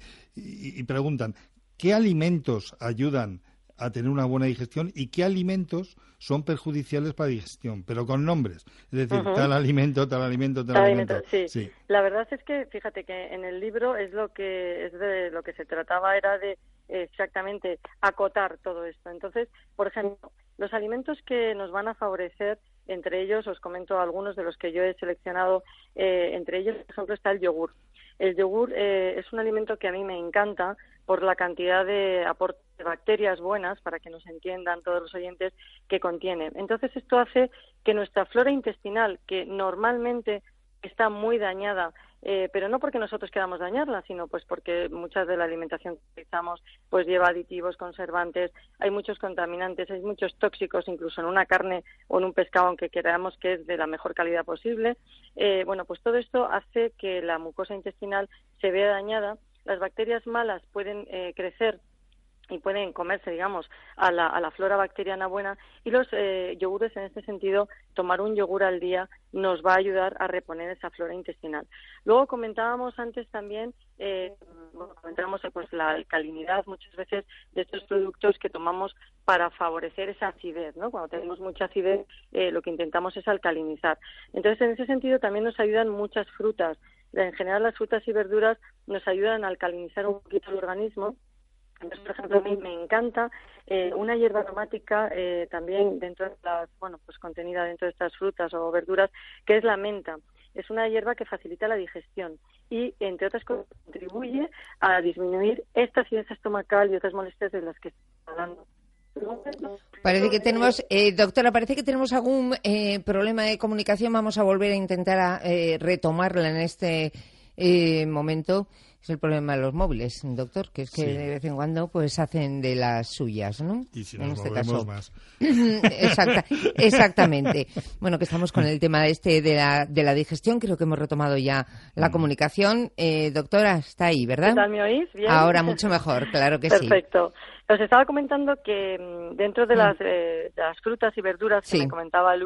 y preguntan, ¿qué alimentos ayudan a tener una buena digestión y qué alimentos son perjudiciales para la digestión? Pero con nombres. Es decir, uh-huh. tal alimento, tal alimento, tal, tal alimento. alimento. Sí. sí. La verdad es que, fíjate que en el libro es lo que es de lo que se trataba, era de exactamente acotar todo esto. Entonces, por ejemplo, los alimentos que nos van a favorecer, entre ellos os comento algunos de los que yo he seleccionado, eh, entre ellos, por ejemplo, está el yogur. El yogur eh, es un alimento que a mí me encanta por la cantidad de aporte de bacterias buenas, para que nos entiendan todos los oyentes, que contiene. Entonces, esto hace que nuestra flora intestinal, que normalmente está muy dañada, eh, pero no porque nosotros queramos dañarla, sino pues porque muchas de la alimentación que utilizamos pues lleva aditivos, conservantes, hay muchos contaminantes, hay muchos tóxicos, incluso en una carne o en un pescado, aunque queramos que es de la mejor calidad posible. Eh, bueno, pues todo esto hace que la mucosa intestinal se vea dañada. Las bacterias malas pueden eh, crecer y pueden comerse, digamos, a la, a la flora bacteriana buena, y los eh, yogures, en este sentido, tomar un yogur al día nos va a ayudar a reponer esa flora intestinal. Luego comentábamos antes también, eh, bueno, comentábamos pues la alcalinidad muchas veces de estos productos que tomamos para favorecer esa acidez, ¿no? Cuando tenemos mucha acidez, eh, lo que intentamos es alcalinizar. Entonces, en ese sentido, también nos ayudan muchas frutas. En general, las frutas y verduras nos ayudan a alcalinizar un poquito el organismo. Entonces, por ejemplo, a mí me encanta eh, una hierba aromática eh, también dentro de las, bueno, pues contenida dentro de estas frutas o verduras, que es la menta. Es una hierba que facilita la digestión y, entre otras cosas, contribuye a disminuir esta acidez estomacal y otras molestias de las que estamos hablando. Parece que tenemos, eh, doctora, parece que tenemos algún eh, problema de comunicación. Vamos a volver a intentar a, eh, retomarla en este eh, momento. Es el problema de los móviles, doctor, que es que sí. de vez en cuando pues hacen de las suyas, ¿no? Y si nos en este movemos caso. más. Exacta, exactamente. Bueno, que estamos con el tema este de la, de la digestión. Creo que hemos retomado ya la mm. comunicación. Eh, doctora, está ahí, ¿verdad? ¿Qué tal, me oís? ¿Bien? Ahora mucho mejor, claro que Perfecto. sí. Perfecto. Os estaba comentando que dentro de las, eh, de las frutas y verduras que sí. me comentaba Luis,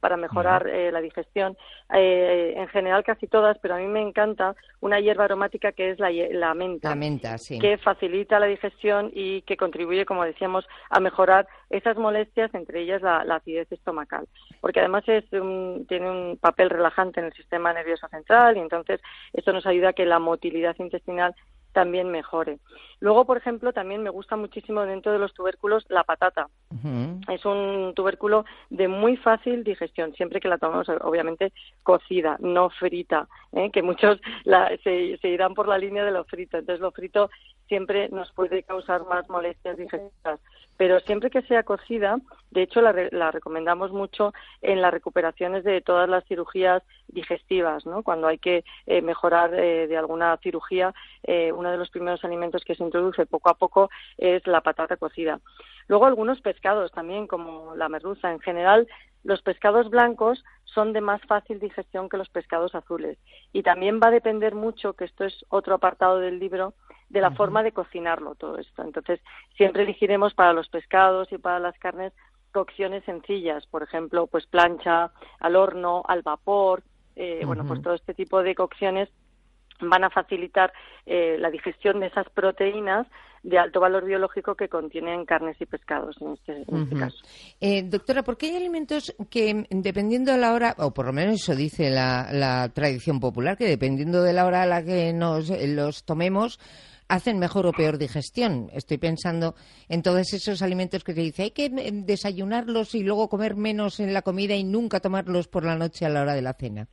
para mejorar eh, la digestión. Eh, en general casi todas, pero a mí me encanta una hierba aromática que es la, la menta. La menta, sí. Que facilita la digestión y que contribuye, como decíamos, a mejorar esas molestias, entre ellas la, la acidez estomacal. Porque además es un, tiene un papel relajante en el sistema nervioso central y entonces esto nos ayuda a que la motilidad intestinal también mejore. Luego, por ejemplo, también me gusta muchísimo dentro de los tubérculos la patata. Uh-huh. Es un tubérculo de muy fácil digestión, siempre que la tomemos, obviamente, cocida, no frita, ¿eh? Que muchos la, se, se irán por la línea de lo frito. Entonces, lo frito siempre nos puede causar más molestias digestivas. Pero siempre que sea cocida, de hecho, la, la recomendamos mucho en las recuperaciones de todas las cirugías digestivas, ¿no? Cuando hay que eh, mejorar eh, de alguna cirugía, eh, uno de los primeros alimentos que se introduce poco a poco es la patata cocida. Luego algunos pescados también, como la merluza. En general, los pescados blancos son de más fácil digestión que los pescados azules. Y también va a depender mucho, que esto es otro apartado del libro, de la uh-huh. forma de cocinarlo todo esto. Entonces, siempre elegiremos para los pescados y para las carnes cocciones sencillas, por ejemplo, pues plancha, al horno, al vapor, eh, uh-huh. bueno, pues todo este tipo de cocciones van a facilitar eh, la digestión de esas proteínas de alto valor biológico que contienen carnes y pescados en este, en uh-huh. este caso. Eh, doctora, ¿por qué hay alimentos que dependiendo de la hora, o por lo menos eso dice la, la tradición popular, que dependiendo de la hora a la que nos los tomemos, hacen mejor o peor digestión? Estoy pensando en todos esos alimentos que se dice, hay que desayunarlos y luego comer menos en la comida y nunca tomarlos por la noche a la hora de la cena.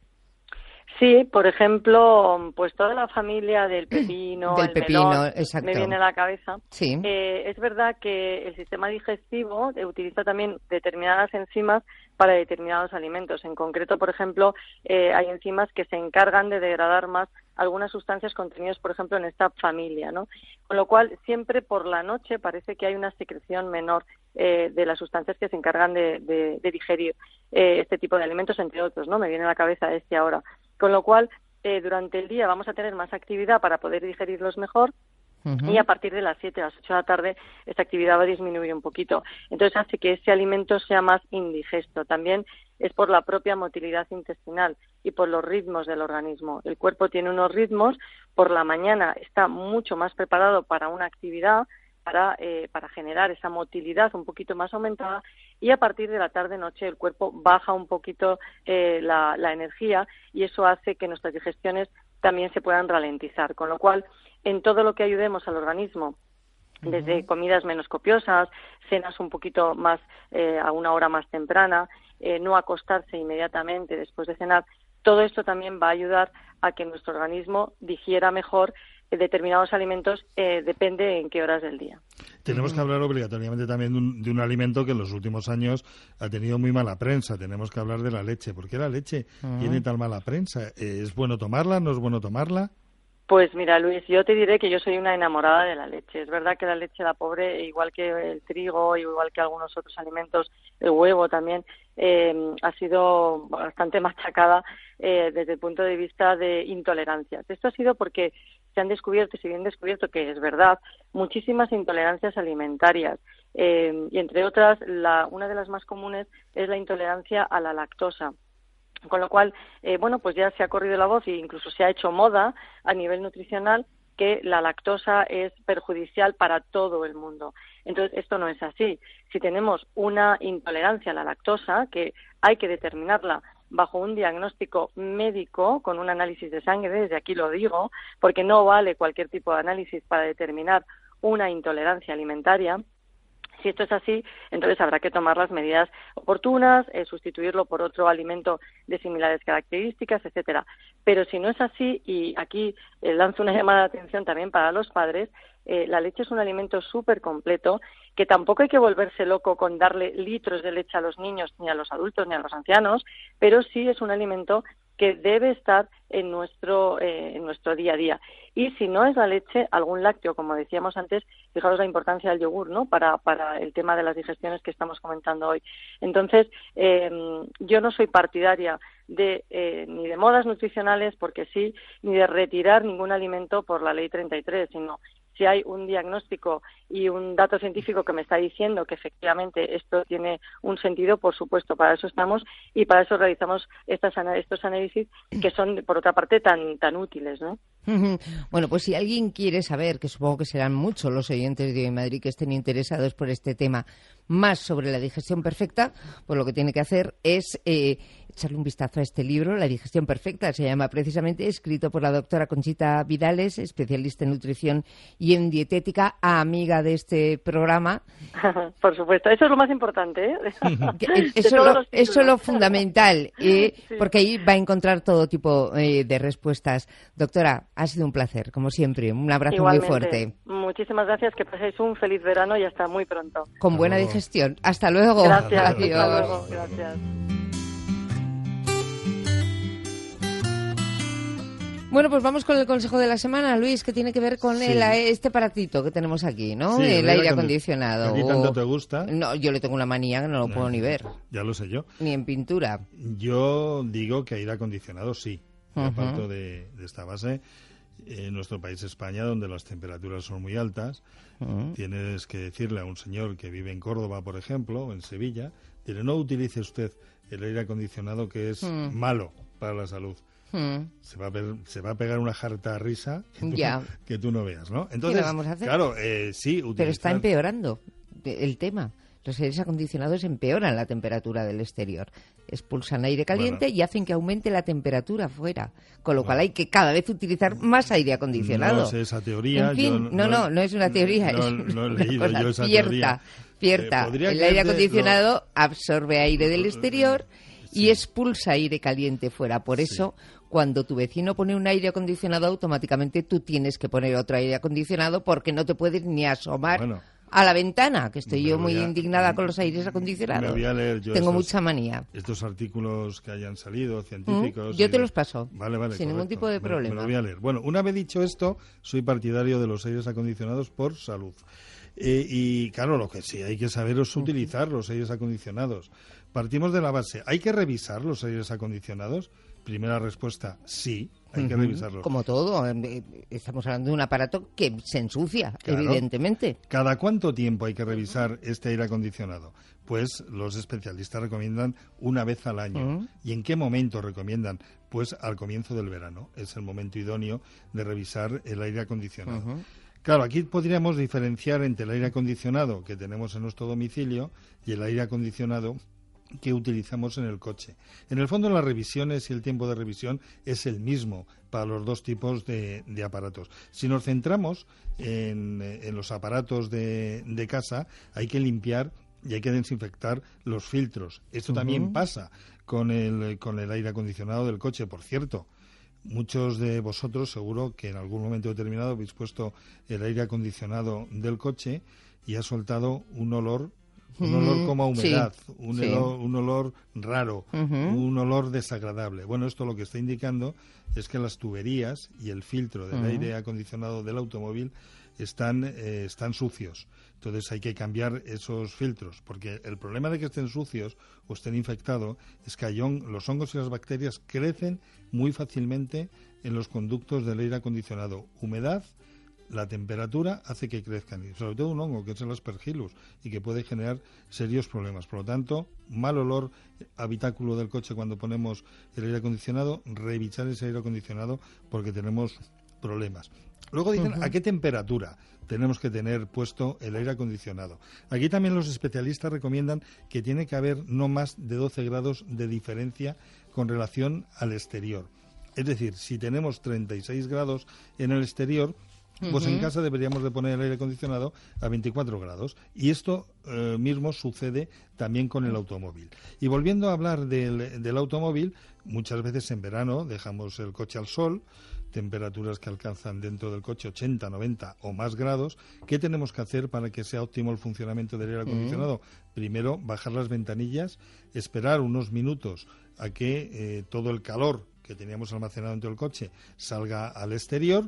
Sí, por ejemplo, pues toda la familia del pepino, del el pepino, melón, exacto. me viene a la cabeza. Sí. Eh, es verdad que el sistema digestivo utiliza también determinadas enzimas para determinados alimentos. En concreto, por ejemplo, eh, hay enzimas que se encargan de degradar más algunas sustancias contenidas, por ejemplo, en esta familia, ¿no? Con lo cual, siempre por la noche parece que hay una secreción menor eh, de las sustancias que se encargan de, de, de digerir eh, este tipo de alimentos, entre otros, ¿no? Me viene a la cabeza este ahora. Con lo cual, eh, durante el día vamos a tener más actividad para poder digerirlos mejor. Uh-huh. Y a partir de las siete, a las ocho de la tarde, esta actividad va a disminuir un poquito. Entonces hace que ese alimento sea más indigesto. También es por la propia motilidad intestinal y por los ritmos del organismo. El cuerpo tiene unos ritmos, por la mañana está mucho más preparado para una actividad, para, eh, para generar esa motilidad un poquito más aumentada, y a partir de la tarde-noche el cuerpo baja un poquito eh, la, la energía, y eso hace que nuestras digestiones también se puedan ralentizar. Con lo cual, en todo lo que ayudemos al organismo, desde comidas menos copiosas, cenas un poquito más eh, a una hora más temprana, eh, no acostarse inmediatamente después de cenar, todo esto también va a ayudar a que nuestro organismo digiera mejor eh, determinados alimentos, eh, depende en qué horas del día. Tenemos que hablar obligatoriamente también de un, de un alimento que en los últimos años ha tenido muy mala prensa. Tenemos que hablar de la leche. ¿Por qué la leche uh-huh. tiene tan mala prensa? ¿Es bueno tomarla? ¿No es bueno tomarla? Pues mira, Luis, yo te diré que yo soy una enamorada de la leche. Es verdad que la leche, la pobre, igual que el trigo, igual que algunos otros alimentos, el huevo también, eh, ha sido bastante machacada eh, desde el punto de vista de intolerancias. Esto ha sido porque se han descubierto, y si bien descubierto que es verdad, muchísimas intolerancias alimentarias. Eh, y entre otras, la, una de las más comunes es la intolerancia a la lactosa. Con lo cual, eh, bueno, pues ya se ha corrido la voz e incluso se ha hecho moda a nivel nutricional que la lactosa es perjudicial para todo el mundo. Entonces, esto no es así. Si tenemos una intolerancia a la lactosa, que hay que determinarla bajo un diagnóstico médico, con un análisis de sangre, desde aquí lo digo, porque no vale cualquier tipo de análisis para determinar una intolerancia alimentaria. Si esto es así, entonces habrá que tomar las medidas oportunas, eh, sustituirlo por otro alimento de similares características, etcétera. Pero si no es así, y aquí eh, lanzo una llamada de atención también para los padres, eh, la leche es un alimento súper completo, que tampoco hay que volverse loco con darle litros de leche a los niños, ni a los adultos, ni a los ancianos, pero sí es un alimento que debe estar en nuestro eh, en nuestro día a día. Y si no es la leche, algún lácteo, como decíamos antes, fijaros la importancia del yogur, ¿no?, para para el tema de las digestiones que estamos comentando hoy. Entonces, eh, yo no soy partidaria de eh, ni de modas nutricionales, porque sí, ni de retirar ningún alimento por la ley treinta y tres, sino si hay un diagnóstico y un dato científico que me está diciendo que efectivamente esto tiene un sentido, por supuesto, para eso estamos y para eso realizamos estas, estos análisis que son, por otra parte, tan, tan útiles, ¿no? Bueno, pues si alguien quiere saber, que supongo que serán muchos los oyentes de Hoy en Madrid que estén interesados por este tema, más sobre la digestión perfecta, pues lo que tiene que hacer es eh, echarle un vistazo a este libro, La digestión perfecta, se llama precisamente, escrito por la doctora Conchita Vidales, especialista en nutrición y en dietética, amiga de este programa. Por supuesto, eso es lo más importante, ¿eh? Eso, lo, eso es lo fundamental, ¿eh? Sí. Porque ahí va a encontrar todo tipo eh, de respuestas. Doctora, ha sido un placer, como siempre. Un abrazo Igualmente. Muy fuerte. Muchísimas gracias, que paséis un feliz verano y hasta muy pronto. Con buena digestión. Hasta luego. Gracias. Adiós. Hasta luego. Gracias. Bueno, pues vamos con el consejo de la semana, Luis, que tiene que ver con sí. el, este aparatito que tenemos aquí, ¿no? Sí, el aire acondicionado. ¿A ti tanto te gusta? No, yo le tengo una manía que no lo no, puedo ni ver. Ya lo sé yo. Ni en pintura. Yo digo que aire acondicionado sí. Uh-huh. Aparte de, de esta base, en nuestro país España, donde las temperaturas son muy altas, uh-huh. tienes que decirle a un señor que vive en Córdoba, por ejemplo, o en Sevilla, dile, no utilice usted el aire acondicionado que es uh-huh. malo para la salud. Hmm. Se, va a ver, se va a pegar una jarta risa que tú, ya. que tú no veas, ¿no? Entonces, ¿qué le vamos a hacer? Claro, eh, sí, utilizar... Pero está empeorando el tema. Los aires acondicionados empeoran la temperatura del exterior. Expulsan aire caliente bueno. y hacen que aumente la temperatura fuera. Con lo bueno. cual hay que cada vez utilizar más aire acondicionado. No sé esa teoría. En fin, yo no, no, no, no es una teoría. No, es no he leído yo esa cierta, teoría. Cierta. Eh, el aire acondicionado lo... absorbe aire del exterior sí. y expulsa aire caliente fuera. Por eso... Sí. Cuando tu vecino pone un aire acondicionado, automáticamente tú tienes que poner otro aire acondicionado porque no te puedes ni asomar bueno, a la ventana, que estoy yo muy a, indignada con los aires acondicionados. Me voy a leer yo Tengo estos, mucha manía. Estos artículos que hayan salido, científicos... ¿Mm? Yo te los paso, vale, vale, sin correcto. ningún tipo de problema. Me, me lo voy a leer. Bueno, una vez dicho esto, soy partidario de los aires acondicionados por salud. Eh, y claro, lo que sí hay que saber es utilizar los aires acondicionados. Partimos de la base, ¿hay que revisar los aires acondicionados? Primera respuesta, sí, hay uh-huh. que revisarlos. Como todo, estamos hablando de un aparato que se ensucia, claro. evidentemente. ¿Cada cuánto tiempo hay que revisar este aire acondicionado? Pues los especialistas recomiendan una vez al año. Uh-huh. ¿Y en qué momento recomiendan? Pues al comienzo del verano. Es el momento idóneo de revisar el aire acondicionado. Uh-huh. Claro, aquí podríamos diferenciar entre el aire acondicionado que tenemos en nuestro domicilio y el aire acondicionado que utilizamos en el coche. En el fondo, las revisiones y el tiempo de revisión es el mismo para los dos tipos de, de aparatos. Si nos centramos en, en los aparatos de, de casa, hay que limpiar y hay que desinfectar los filtros. Esto uh-huh. también pasa con el, con el aire acondicionado del coche, por cierto. Muchos de vosotros seguro que en algún momento determinado habéis puesto el aire acondicionado del coche y ha soltado un olor Un olor como a humedad, sí, un, sí. Olor, un olor raro, uh-huh. un olor desagradable. Bueno, esto lo que está indicando es que las tuberías y el filtro del uh-huh. aire acondicionado del automóvil están, eh, están sucios. Entonces hay que cambiar esos filtros, porque el problema de que estén sucios o estén infectados es que los hongos y las bacterias crecen muy fácilmente en los conductos del aire acondicionado. Humedad, la temperatura hace que crezcan, y sobre todo un hongo que es el Aspergillus y que puede generar serios problemas. Por lo tanto, mal olor habitáculo del coche cuando ponemos el aire acondicionado, revisar ese aire acondicionado porque tenemos problemas. Luego dicen uh-huh. a qué temperatura tenemos que tener puesto el aire acondicionado. Aquí también los especialistas recomiendan que tiene que haber no más de doce grados de diferencia con relación al exterior. Es decir, si tenemos treinta y seis grados en el exterior, pues uh-huh. en casa deberíamos de poner el aire acondicionado a veinticuatro grados. Y esto eh, mismo sucede también con el automóvil. Y volviendo a hablar del, del automóvil, muchas veces en verano dejamos el coche al sol, temperaturas que alcanzan dentro del coche ochenta, noventa o más grados. ¿Qué tenemos que hacer para que sea óptimo el funcionamiento del aire acondicionado? Uh-huh. Primero, bajar las ventanillas, esperar unos minutos a que eh, todo el calor que teníamos almacenado dentro del coche salga al exterior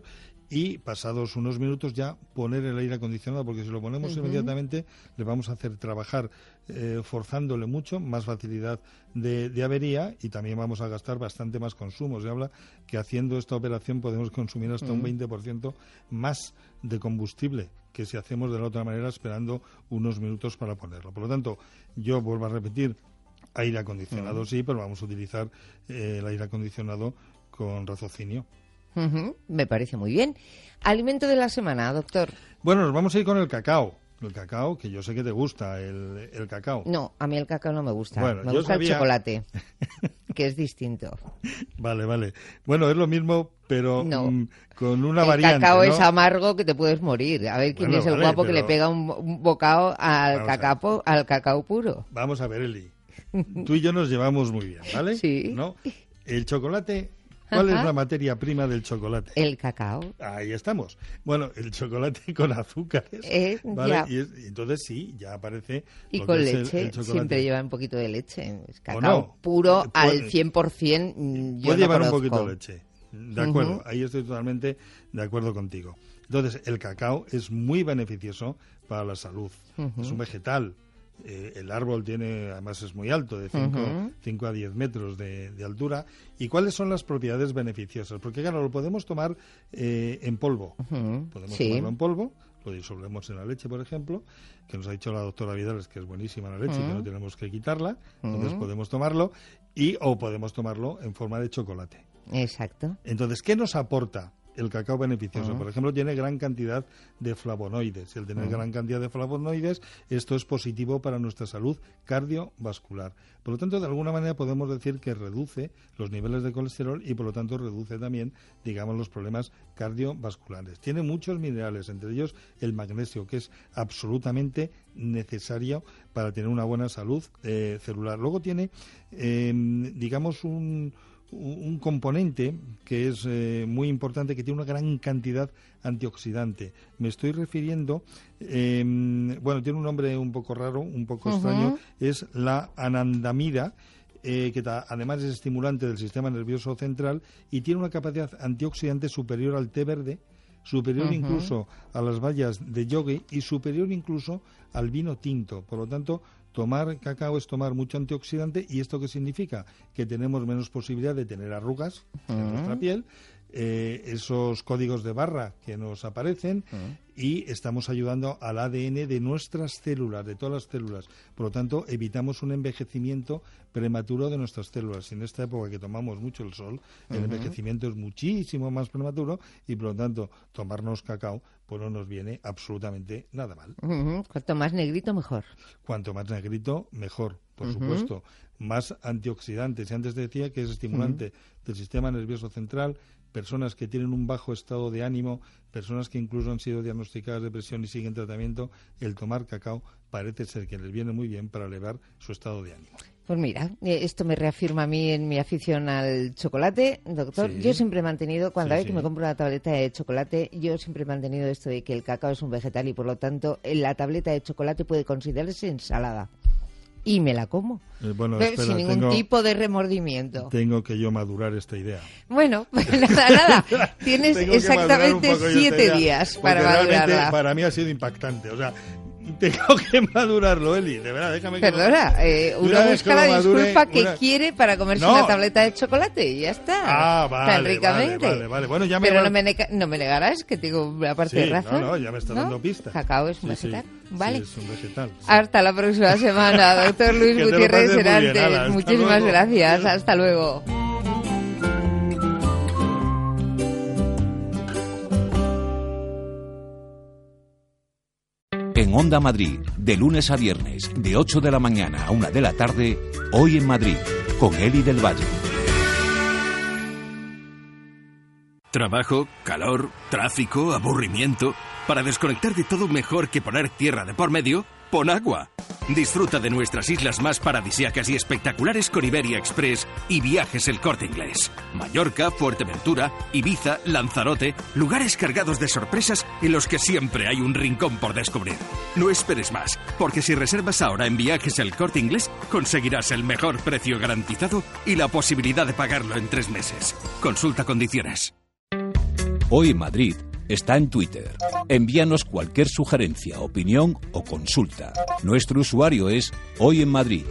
y pasados unos minutos ya poner el aire acondicionado, porque si lo ponemos uh-huh. inmediatamente le vamos a hacer trabajar eh, forzándole mucho, más facilidad de, de avería, y también vamos a gastar bastante más consumo. Se habla que haciendo esta operación podemos consumir hasta uh-huh. un veinte por ciento más de combustible que si hacemos de la otra manera esperando unos minutos para ponerlo. Por lo tanto, yo vuelvo a repetir, aire acondicionado uh-huh. sí, pero vamos a utilizar eh, el aire acondicionado con raciocinio. Uh-huh. Me parece muy bien. Alimento de la semana, doctor. Bueno, nos vamos a ir con el cacao. El cacao, que yo sé que te gusta, el, el cacao. No, a mí el cacao no me gusta. Bueno, me yo gusta sabía... el chocolate, que es distinto. Vale, vale. Bueno, es lo mismo, pero no. mm, con una el variante. El cacao ¿no? es amargo que te puedes morir. A ver quién bueno, es el vale, guapo pero... que le pega un, un bocado al cacao, al cacao puro. Vamos a ver, Eli. Tú y yo nos llevamos muy bien, ¿vale? Sí. ¿No? El chocolate... ¿Cuál Ajá. es la materia prima del chocolate? El cacao. Ahí estamos. Bueno, el chocolate con azúcares, eh, ¿vale? Ya. Y, es, y entonces sí, ya aparece... Y con leche, el, el siempre lleva un poquito de leche. Es cacao no, puro puede, al cien por ciento. Yo puede no llevar conozco. un poquito de leche. De acuerdo, uh-huh. ahí estoy totalmente de acuerdo contigo. Entonces, el cacao es muy beneficioso para la salud. Uh-huh. Es un vegetal. Eh, el árbol tiene, además es muy alto, de cinco a diez metros de, de altura. ¿Y cuáles son las propiedades beneficiosas? Porque claro, lo podemos tomar eh, en polvo. Uh-huh. Podemos sí. tomarlo en polvo, lo disolvemos en la leche, por ejemplo, que nos ha dicho la doctora Vidales que es buenísima la leche uh-huh. y que no tenemos que quitarla. Uh-huh. Entonces podemos tomarlo, y o podemos tomarlo en forma de chocolate. Exacto. Entonces, ¿qué nos aporta el cacao beneficioso? Uh-huh. Por ejemplo, tiene gran cantidad de flavonoides. El tener uh-huh. gran cantidad de flavonoides, esto es positivo para nuestra salud cardiovascular. Por lo tanto, de alguna manera podemos decir que reduce los niveles de colesterol y, por lo tanto, reduce también, digamos, los problemas cardiovasculares. Tiene muchos minerales, entre ellos el magnesio, que es absolutamente necesario para tener una buena salud eh, celular. Luego tiene, eh, digamos, un... un componente que es eh, muy importante, que tiene una gran cantidad antioxidante. Me estoy refiriendo, eh, bueno, tiene un nombre un poco raro, un poco uh-huh. extraño, es la anandamida, eh, que ta, además es estimulante del sistema nervioso central y tiene una capacidad antioxidante superior al té verde, superior uh-huh. incluso a las bayas de yogi y superior incluso al vino tinto. Por lo tanto, tomar cacao es tomar mucho antioxidante. ¿Y esto qué significa? Que tenemos menos posibilidad de tener arrugas uh-huh. en nuestra piel, eh, esos códigos de barra que nos aparecen uh-huh. y estamos ayudando al A D N de nuestras células, de todas las células. Por lo tanto, evitamos un envejecimiento prematuro de nuestras células. En esta época que tomamos mucho el sol, uh-huh. el envejecimiento es muchísimo más prematuro y, por lo tanto, tomarnos cacao pues no nos viene absolutamente nada mal. Uh-huh. Cuanto más negrito, mejor. Cuanto más negrito, mejor, por uh-huh. supuesto. Más antioxidantes. Y antes decía que es estimulante uh-huh. del sistema nervioso central, personas que tienen un bajo estado de ánimo, personas que incluso han sido diagnosticadas de depresión y siguen tratamiento, el tomar cacao parece ser que les viene muy bien para elevar su estado de ánimo. Pues mira, esto me reafirma a mí en mi afición al chocolate, doctor. Sí. Yo siempre he mantenido, cuando sí, hay sí. que me compro una tableta de chocolate, yo siempre he mantenido esto de que el cacao es un vegetal y por lo tanto la tableta de chocolate puede considerarse ensalada. Y me la como. Eh, bueno, Pero espera, sin ningún tengo, tipo de remordimiento. Tengo que yo madurar esta idea. Bueno, pues nada, nada. Tienes exactamente siete días para madurarla. Para mí ha sido impactante. O sea, tengo que madurarlo, Eli. De verdad, déjame que... Perdona, eh, uno busca la madure, disculpa que una... quiere para comerse no. una tableta de chocolate y ya está. Ah, vale, tan ricamente. vale, vale, vale. Bueno, ya me Pero va... no, me nega... no me negarás que tengo una parte sí, de razón. No, no, ya me está ¿no? dando pistas. Cacao es un sí, vegetal. Sí. Vale. Sí, es un vegetal. Sí. Hasta la próxima semana, doctor Luis Gutiérrez Serantes. Muchísimas luego. gracias. Hasta luego. En Onda Madrid, de lunes a viernes, de ocho de la mañana a una de la tarde, Hoy en Madrid, con Eli del Valle. Trabajo, calor, tráfico, aburrimiento. Para desconectar de todo, mejor que poner tierra de por medio, pon agua. Disfruta de nuestras islas más paradisíacas y espectaculares con Iberia Express y Viajes El Corte Inglés. Mallorca, Fuerteventura, Ibiza, Lanzarote, lugares cargados de sorpresas en los que siempre hay un rincón por descubrir. No esperes más, porque si reservas ahora en Viajes El Corte Inglés, conseguirás el mejor precio garantizado y la posibilidad de pagarlo en tres meses. Consulta condiciones. Hoy en Madrid, está en Twitter. Envíanos cualquier sugerencia, opinión o consulta. Nuestro usuario es Hoy en Madrid.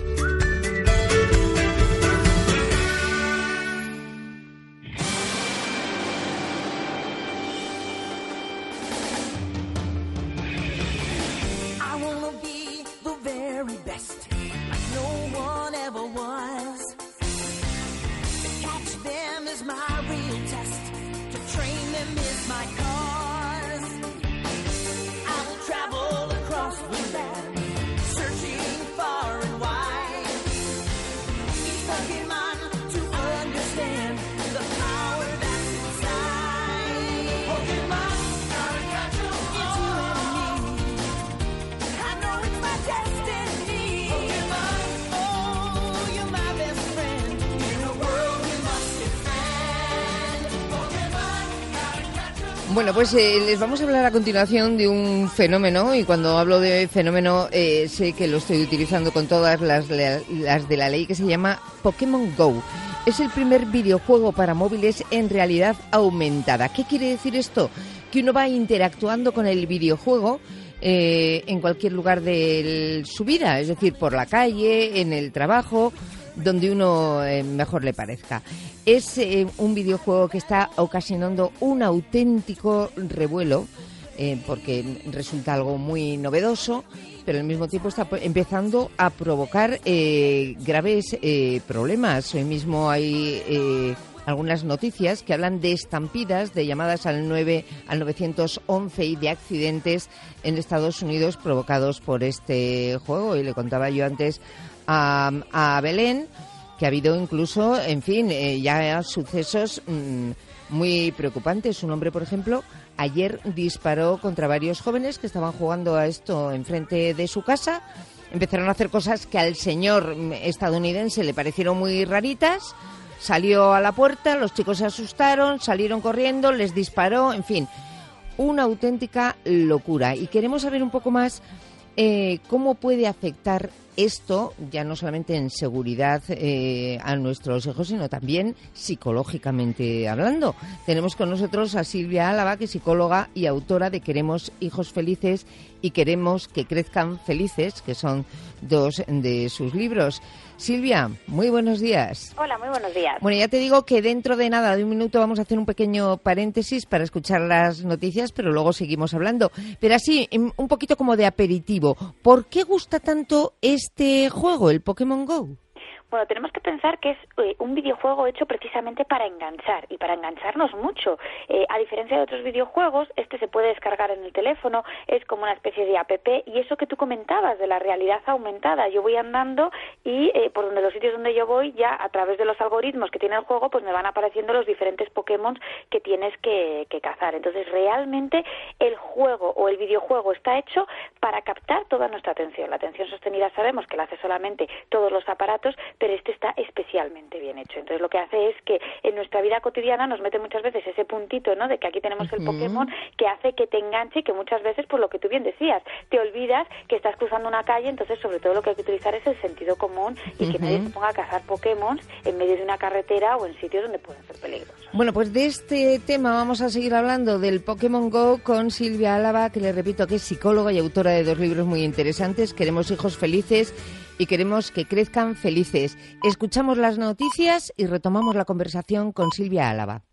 Bueno, pues eh, les vamos a hablar a continuación de un fenómeno, y cuando hablo de fenómeno eh, sé que lo estoy utilizando con todas las, las de la ley, que se llama Pokémon Go. Es el primer videojuego para móviles en realidad aumentada. ¿Qué quiere decir esto? Que uno va interactuando con el videojuego eh, en cualquier lugar de su vida, es decir, por la calle, en el trabajo, donde uno eh, mejor le parezca. Es eh, un videojuego que está ocasionando un auténtico revuelo, eh, porque resulta algo muy novedoso, pero al mismo tiempo está empezando a provocar eh, graves eh, problemas. Hoy mismo hay eh, algunas noticias que hablan de estampidas, de llamadas al nueve al nueve once y de accidentes en Estados Unidos provocados por este juego. Y le contaba yo antes a, a Belén que ha habido incluso, en fin, eh, ya sucesos mmm, muy preocupantes. Un hombre, por ejemplo, ayer disparó contra varios jóvenes que estaban jugando a esto enfrente de su casa. Empezaron a hacer cosas que al señor estadounidense le parecieron muy raritas. Salió a la puerta, los chicos se asustaron, salieron corriendo, les disparó, en fin, una auténtica locura. Y queremos saber un poco más eh, cómo puede afectar esto, ya no solamente en seguridad eh, a nuestros hijos, sino también psicológicamente hablando. Tenemos con nosotros a Silvia Álava, que es psicóloga y autora de Queremos hijos felices y Queremos que crezcan felices, que son dos de sus libros. Silvia, muy buenos días. Hola, muy buenos días. Bueno, ya te digo que dentro de nada, de un minuto, vamos a hacer un pequeño paréntesis para escuchar las noticias, pero luego seguimos hablando. Pero así, un poquito como de aperitivo, ¿por qué gusta tanto este juego, el Pokémon Go? Bueno, tenemos que pensar que es eh, un videojuego hecho precisamente para enganchar, y para engancharnos mucho. Eh, a diferencia de otros videojuegos, este se puede descargar en el teléfono, es como una especie de app, y eso que tú comentabas de la realidad aumentada. Yo voy andando y eh, por donde los sitios donde yo voy, ya a través de los algoritmos que tiene el juego, pues me van apareciendo los diferentes Pokémon que tienes que, que cazar. Entonces, realmente el juego o el videojuego está hecho para captar toda nuestra atención. La atención sostenida sabemos que la hace solamente todos los aparatos, pero este está especialmente bien hecho. Entonces, lo que hace es que en nuestra vida cotidiana nos mete muchas veces ese puntito, ¿no?, de que aquí tenemos el Pokémon, que hace que te enganche, y que muchas veces, por lo que tú bien decías, te olvidas que estás cruzando una calle. Entonces, sobre todo, lo que hay que utilizar es el sentido común, y uh-huh. que nadie se ponga a cazar Pokémon en medio de una carretera o en sitios donde pueden ser peligrosos. Bueno, pues de este tema vamos a seguir hablando, del Pokémon Go, con Silvia Álava, que le repito que es psicóloga y autora de dos libros muy interesantes, Queremos hijos felices y Queremos que crezcan felices. Escuchamos las noticias y retomamos la conversación con Silvia Álava.